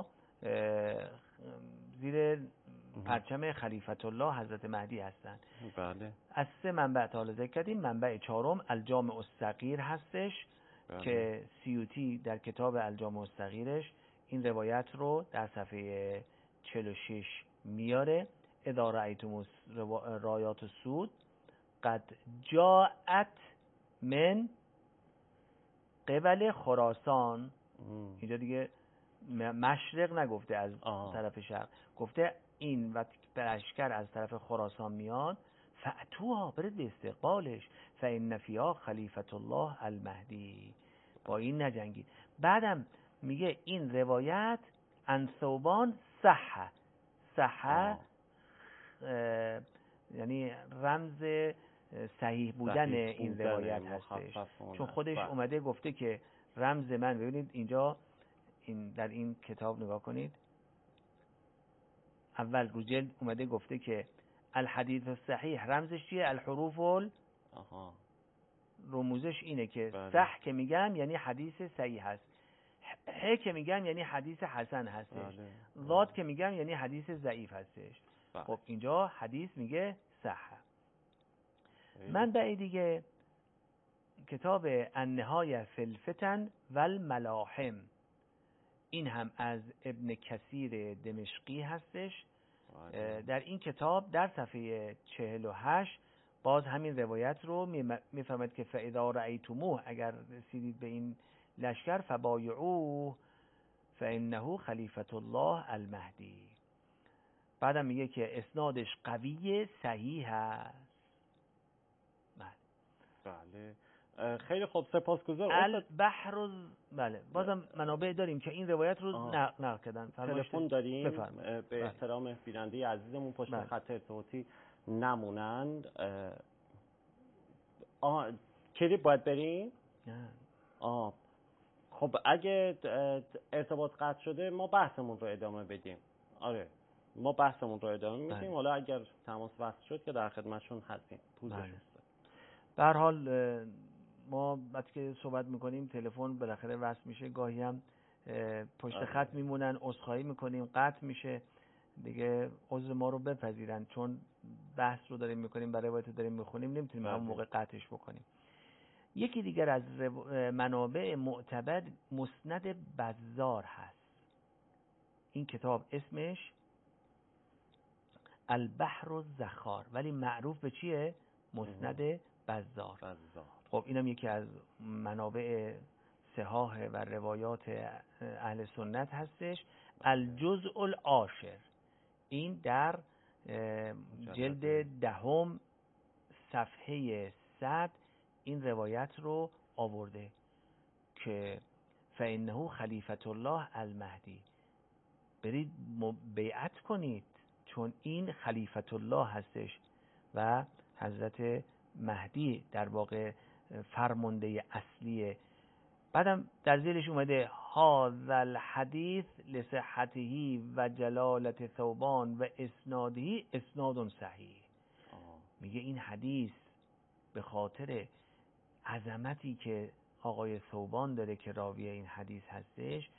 زیر پرچم خلیفت الله حضرت مهدی هستند. بله. از سه منبع تا حالا ذکر کردیم. منبع چهارم الجامع الصغیر هستش. بله. که سیوطی در کتاب الجامع الصغیرش این روایت رو در صفحه چهل و شش میاره. اذا رأیتم رایات السود قد جاءت من قبل خراسان. اینجا دیگه مشرق نگفته از آه. طرف شرق، گفته این وقت لشکر از طرف خراسان میاد، فأتوها، برید به استقبالش، فإن فیها خلیفت الله المهدی، با این نجنگید. بعدم میگه این روایت عن ثوبان صح صح یعنی رمز صحیح بودن صحیح این بودن روایت هستش، چون خودش با. اومده گفته که رمز من، ببینید اینجا این در این کتاب نگاه کنید، اول رو جلد اومده گفته که الحدیث صحیح رمزش چیه؟ الحروف ال آها. رموزش اینه که بله. صح که میگم یعنی حدیث صحیح هست، ح که میگم یعنی حدیث حسن هستش، ضاد که میگم یعنی حدیث ضعیف هستش. بله. خب اینجا حدیث میگه صح. منبع دیگه کتاب النهایه فی الفتن والملاحم، این هم از ابن کثیر دمشقی هستش. در این کتاب در صفحه چهل و هشت باز همین روایت رو میفهمد که فاذا رأیتموه، اگر رسیدید به این لشکر، فبایعوه فانه خلیفت الله المهدی. بعدم میگه که اسنادش قوی صحیح هست. بله. خیلی خوب، سپاسگزار. البحر، بله بازم منابع داریم که این روایت رو نقل کردن. تلفن داریم بفرمایید. به احترام بیننده عزیزمون پشت بله. خط ارتباطی نمونند. آه کلیپ باید بریم؟ نه. آه خب اگه ارتباط قطع شده ما بحثمون رو ادامه بدیم. آره ما بحثمون رو ادامه میدیم. بله. حالا اگر تماس وصل شد که در خدمتشون هستیم. پوزش بله. به هر حال ما وقتی که صحبت میکنیم تلفن بالاخره وصل میشه، گاهی هم پشت خط میمونن، عذرخواهی میکنیم قطع میشه دیگه، عذر ما رو بپذیرن، چون بحث رو داریم میکنیم، برای روایت داریم میخونیم، نمیتونیم همون موقع قطعش بکنیم. یکی دیگر از منابع معتبر مسند بزار هست. این کتاب اسمش البحر الزخار، ولی معروف به چیه؟ مسند بزار. بزار. خب اینم یکی از منابع صحاح و روایات اهل سنت هستش. الجزء العاشر، این در جلد دهم صفحه صد این روایت رو آورده که فانه خلیفت الله المهدی، برید بیعت کنید چون این خلیفت الله هستش و حضرت مهدی در واقع فرمانده اصلیه. بعدم در زیرش اومده هذا الحدیث لصحته و جلالت ثوبان و اسناده اسناد صحیح. میگه این حدیث به خاطر عظمتی که آقای ثوبان داره که راوی این حدیث هستش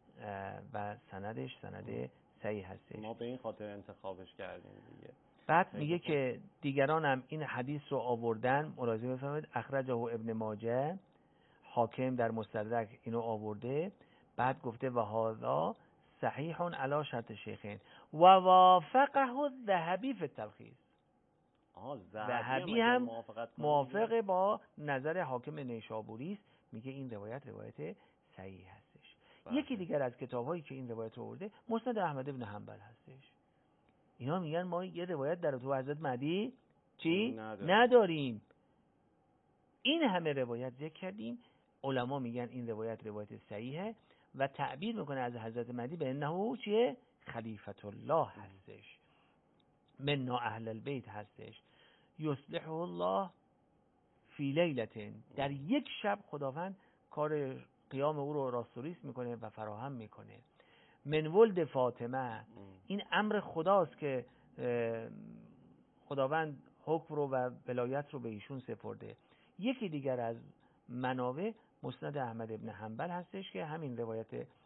و سندش سند صحیح هستش، ما به این خاطر انتخابش کردیم دیگه. بعد میگه که دیگران هم این حدیث رو آوردن، ملاحظه بفرمایید، اخرجه ابن ماجه، حاکم در مستدرک اینو آورده، بعد گفته و هذا صحیح علی شرط شیخین و وافقه الذهبی فی التلخیص. ذهبی هم موافق با نظر حاکم نیشابوری است، میگه این روایت روایت صحیح هستش. بله. یکی دیگر از کتاب‌هایی که این روایت رو آورده مسند احمد بن حنبل هستش. اینا میگن ما یه روایت در تو حضرت مهدی چی؟ نداریم. نداریم. این همه روایت ذکر کردیم، علما میگن این روایت روایت صحیحه و تعبیر میکنه از حضرت مهدی به انه چیه؟ خلیفت الله هستش، منا اهل البیت هستش، یصلحه الله فی لیلة، در یک شب خداوند کار قیام او رو راستوریس میکنه و فراهم میکنه. من ولد فاطمه، این امر خداست که خداوند حکم رو و ولایت رو به ایشون سپرده. یکی دیگر از منابع مسند احمد ابن حنبل هستش که همین روایت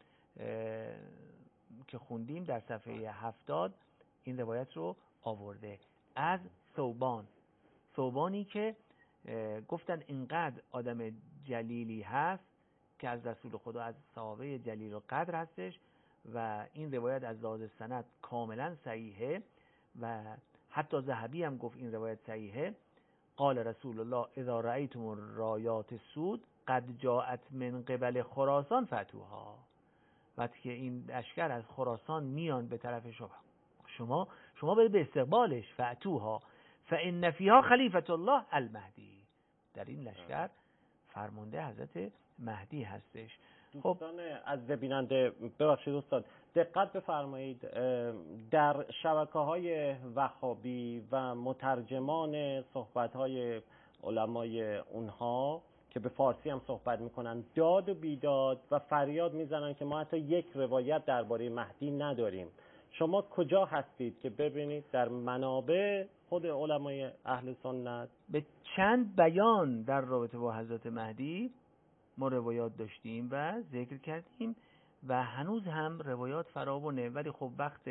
که خوندیم در صفحه هفتاد این روایت رو آورده از ثوبان ثوبانی که گفتن اینقدر آدم جلیلی هست که از رسول خدا، از صحابه جلیل و قدر هستش و این روایت از لحاظ سند کاملا صحیحه و حتی ذهبی هم گفت این روایت صحیحه. قال رسول الله اذا رأیتم الرایات سود قد جاءت من قبل خراسان فتوها. وقتی که این لشکر از خراسان میان به طرف شما شما شما برید به استقبالش، فتوها فان فیها خلیفة الله المهدی. در این لشکر فرمانده حضرت مهدی هستش. دوستان از بیننده ببخشید استاد دقت بفرمایید، در شبکه‌های وهابی و مترجمان صحبت‌های علمای اونها که به فارسی هم صحبت میکنن داد و بیداد و فریاد میزنن که ما حتی یک روایت درباره مهدی نداریم. شما کجا هستید که ببینید در منابع خود علمای اهل سنت به چند بیان در رابطه با حضرت مهدی ما روایات داشتیم و ذکر کردیم و هنوز هم روایات فراوونه، ولی خب وقت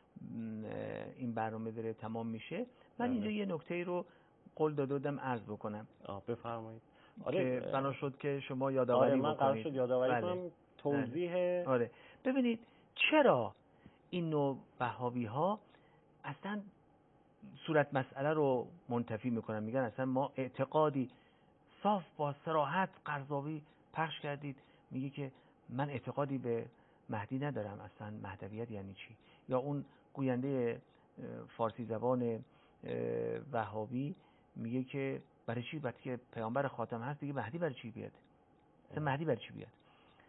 این برنامه داره تمام میشه. من اینجا یه نکته رو قول دادم عرض بکنم. آه بفرمایید. آره که بنا شد که شما یادآوری آره بکنید. من قرار شد یادآوری کنم توضیح. آره ببینید چرا این نوع وهابی ها اصلا صورت مسئله رو منتفی میکنن، میگن اصلا ما اعتقادی صاف با صراحت قرضاوی پخش کردید، میگه که من اعتقادی به مهدی ندارم، اصلا مهدویت یعنی چی؟ یا اون گوینده فارسی زبان وهابی میگه که برای چی وقتی که پیامبر خاتم هست دیگه مهدی برای چی بیاد؟ اصلا مهدی برای چی بیاد؟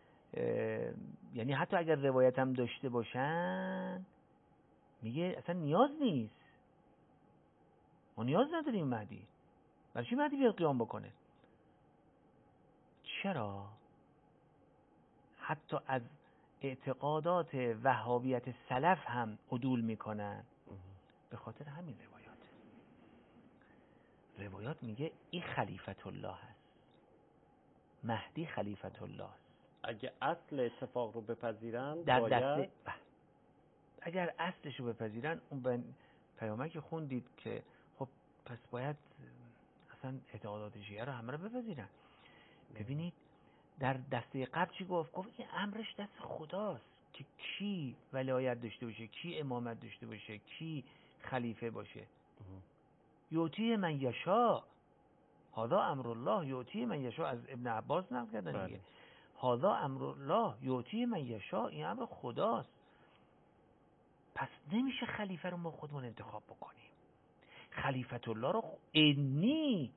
یعنی حتی اگر روایت هم داشته باشن میگه اصلا نیاز نیست، ما نیاز نداریم مهدی، برای چی مهدی بیاد قیام بکنه؟ چرا؟ حتی از اعتقادات وهابیت سلف هم عدول میکنن به خاطر همین روایات. روایات میگه این خلیفت الله هست، مهدی خلیفت الله است. اگه اصل اتفاق رو بپذیرن در باید دسته اگر اصلش رو بپذیرن اون پیامک خوندید که خب پس باید اصلا اعتقادات شیعه رو همه رو بپذیرن. ببینید در دسته قبل چی گفت؟ گفت این امرش دست خداست که کی ولایت داشته باشه، کی امامت داشته باشه، کی خلیفه باشه. یوتی من یشا، هذا امر الله یوتی من یشا. از ابن عباس نقل کردن دیگه، هذا امر الله یوتی من یشا، این امر خداست. پس نمیشه خلیفه رو ما خودمون انتخاب بکنیم. خلیفت الله رو انی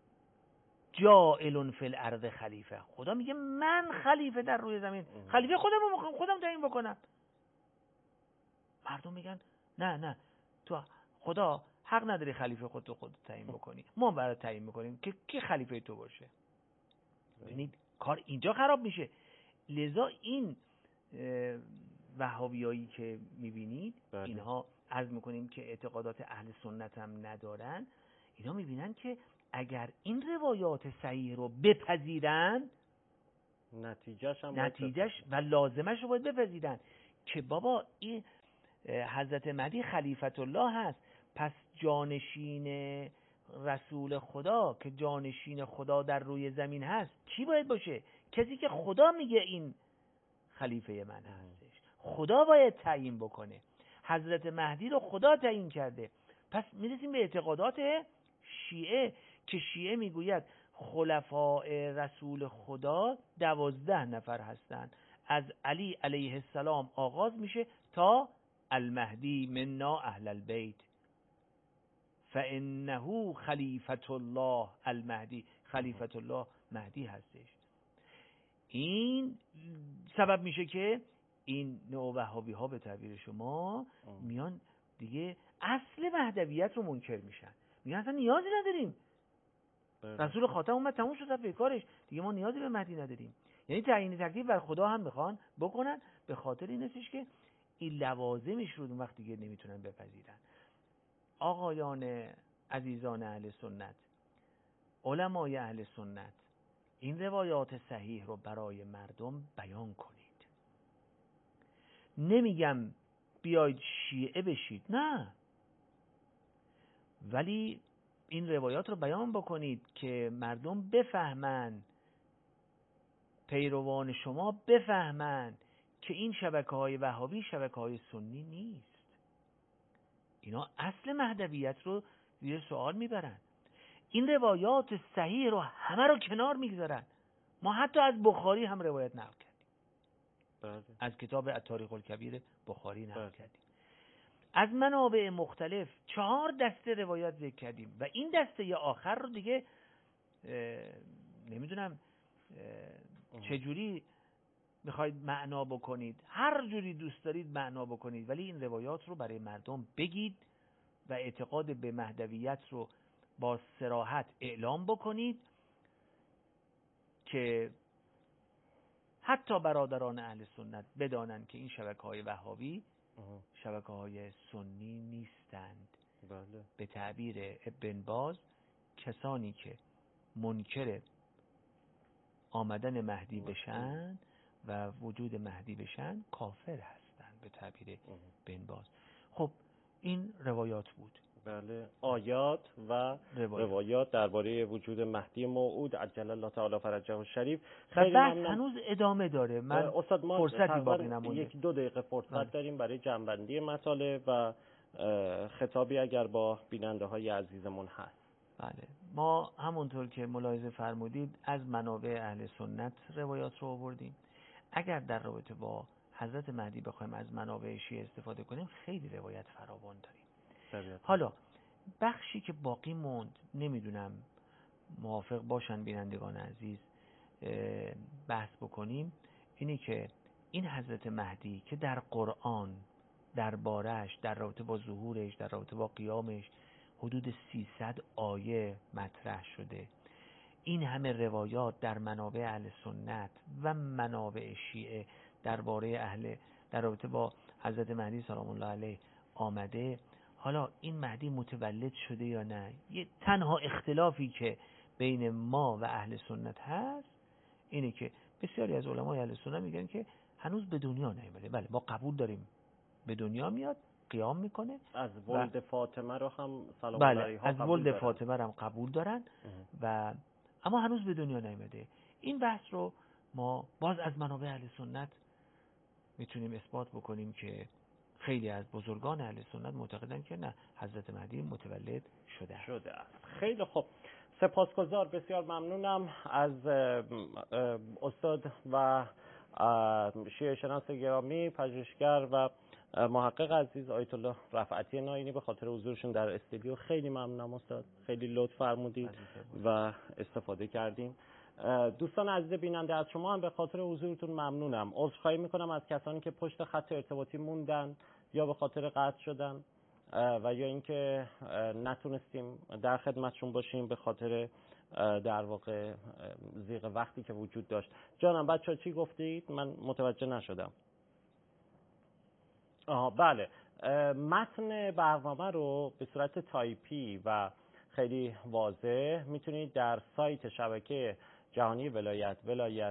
جائل فی الارض خلیفه، خدا میگه من خلیفه در روی زمین، خلیفه خودم رو میخوام خودم تعیین بکنم. مردم میگن نه نه تو خدا حق نداری خلیفه خودت خودت تعیین بکنی، ما برای تعیین میکنیم که کی خلیفه تو باشه. ببینید کار اینجا خراب میشه. لذا این وهابیایی که میبینید اینها عرض میکنیم که اعتقادات اهل سنت هم ندارن، اینا میبینن که اگر این روایات صحیح رو بپذیرن نتیجهش هم نتیجهش و لازمش رو باید بپذیرن که بابا این حضرت مهدی خلیفت الله هست، پس جانشین رسول خدا که جانشین خدا در روی زمین هست کی باید باشه؟ کسی که خدا میگه این خلیفه من هستش، خدا باید تعیین بکنه. حضرت مهدی رو خدا تعیین کرده. پس میرسیم به اعتقادات شیعه که شیعه میگوید خلفاء رسول خدا دوازده نفر هستند، از علی علیه السلام آغاز میشه تا المهدی منا اهل البیت فانه خلیفت الله المهدی، خلیفت الله مهدی هستش. این سبب میشه که این نوع وهابی ها به تعبیر شما میان دیگه اصل مهدویت رو منکر میشن، میگن اصلا نیازی نداریم، رسول خاتم اومد تموم شد رفت کارش دیگه، ما نیازی به مهدی نداریم. یعنی تعیین تکلیف بر خدا هم میخوان بکنن به خاطر این هستش که این لوازمش رو اون وقت دیگه نمیتونن بپذیرن. آقایان عزیزان اهل سنت، علمای اهل سنت، این روایات صحیح رو برای مردم بیان کنید. نمیگم بیاید شیعه بشید، نه، ولی این روایات رو بیان بکنید که مردم بفهمن، پیروان شما بفهمن که این شبکه های وهابی شبکه های سنی نیست. اینا اصل مهدویت رو زیر سوال میبرن. این روایات صحیح رو همه رو کنار میگذارن. ما حتی از بخاری هم روایت نقل کردیم. بله. از کتاب التاریخ الکبیر بخاری نقل بله. کردیم. از منابع مختلف چهار دسته روایات ذکر کردیم و این دسته آخر رو دیگه نمیدونم چجوری میخواید معنا بکنید، هر جوری دوست دارید معنا بکنید، ولی این روایات رو برای مردم بگید و اعتقاد به مهدویت رو با صراحت اعلام بکنید که حتی برادران اهل سنت بدانند که این شبکه‌های وهابی شبکه‌های سنی نیستند. بله. به تعبیر ابن باز، کسانی که منکر آمدن مهدی بشن و وجود مهدی بشن کافر هستند، به تعبیر ابن باز. خب این روایات بود. بله. آیات و روایات, روایات درباره وجود مهدی موعود عجل الله تعالی فرجه الشریف. خیلی ممنون. هنوز ادامه داره. من استاد ما فرصتی باقی نمونده. یک دو دقیقه فرصت بله. داریم برای جنبندی مطالب و خطابی اگر با بیننده های عزیزمون هست. بله. ما همونطور که ملاحظه فرمودید از منابع اهل سنت روایات رو آوردیم. اگر در رابطه با حضرت مهدی بخوایم از منابع شیعه استفاده کنیم خیلی روایت فراوان داریم. حالا بخشی که باقی موند، نمیدونم موافق باشن بینندگان عزیز بحث بکنیم، اینی که این حضرت مهدی که در قرآن درباره‌اش، در رابطه با ظهورش، در رابطه با قیامش حدود سیصد آیه مطرح شده، این همه روایات در منابع اهل سنت و منابع شیعه درباره اهل در رابطه با حضرت مهدی سلام الله علیه آمده. حالا این مهدی متولد شده یا نه؟ یه تنها اختلافی که بین ما و اهل سنت هست اینه که بسیاری از علمای اهل سنت میگن که هنوز به دنیا نیامده. بله، ما قبول داریم به دنیا میاد، قیام میکنه. از ولد فاطمه رو هم سلام بله علیها از ولد فاطمه رو هم قبول دارن و اما هنوز به دنیا نیامده. این بحث رو ما باز از منابع اهل سنت میتونیم اثبات بکنیم که خیلی از بزرگان اهل سنت معتقدن که نه، حضرت مهدی متولد شده شده است. خیلی خوب، سپاسگزار، بسیار ممنونم از استاد و شیعه شناس گرامی، پژوهشگر و محقق عزیز آیت الله رفعتی ناینی به خاطر حضورشون در استودیو. خیلی ممنونم استاد، خیلی لطف فرمودید و استفاده کردیم. دوستان عزیز بیننده، از شما هم به خاطر حضورتون ممنونم. عذرخواهی میکنم از کسانی که پشت خط ارتباطی موندن یا به خاطر قطع شدن و یا اینکه نتونستیم در خدمتشون باشیم به خاطر در واقع ضیق وقتی که وجود داشت. جانم بچه‌ها چی گفتید؟ من متوجه نشدم. آها بله، متن برنامه رو به صورت تایپی و خیلی واضح میتونید در سایت شبکه جهانی ولایت ولایت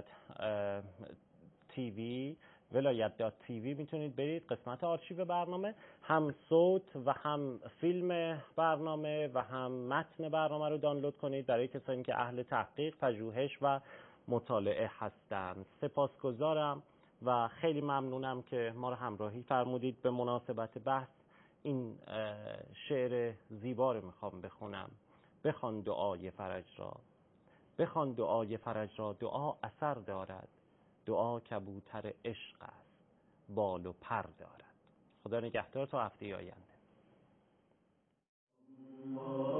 تیوی ولایت دات تیوی میتونید برید قسمت آرشیو برنامه، هم صوت و هم فیلم برنامه و هم متن برنامه رو دانلود کنید برای کسانی که اهل تحقیق، پژوهش و مطالعه هستند. سپاسگزارم و خیلی ممنونم که ما رو همراهی فرمودید. به مناسبت بحث این شعر زیبا رو میخوام بخونم. بخوان دعای فرج را، بخوان دعای فرج را، دعا اثر دارد، دعا کبوتر عشق است، بال و پر دارد. خدا نگهدار تا هفته آینده.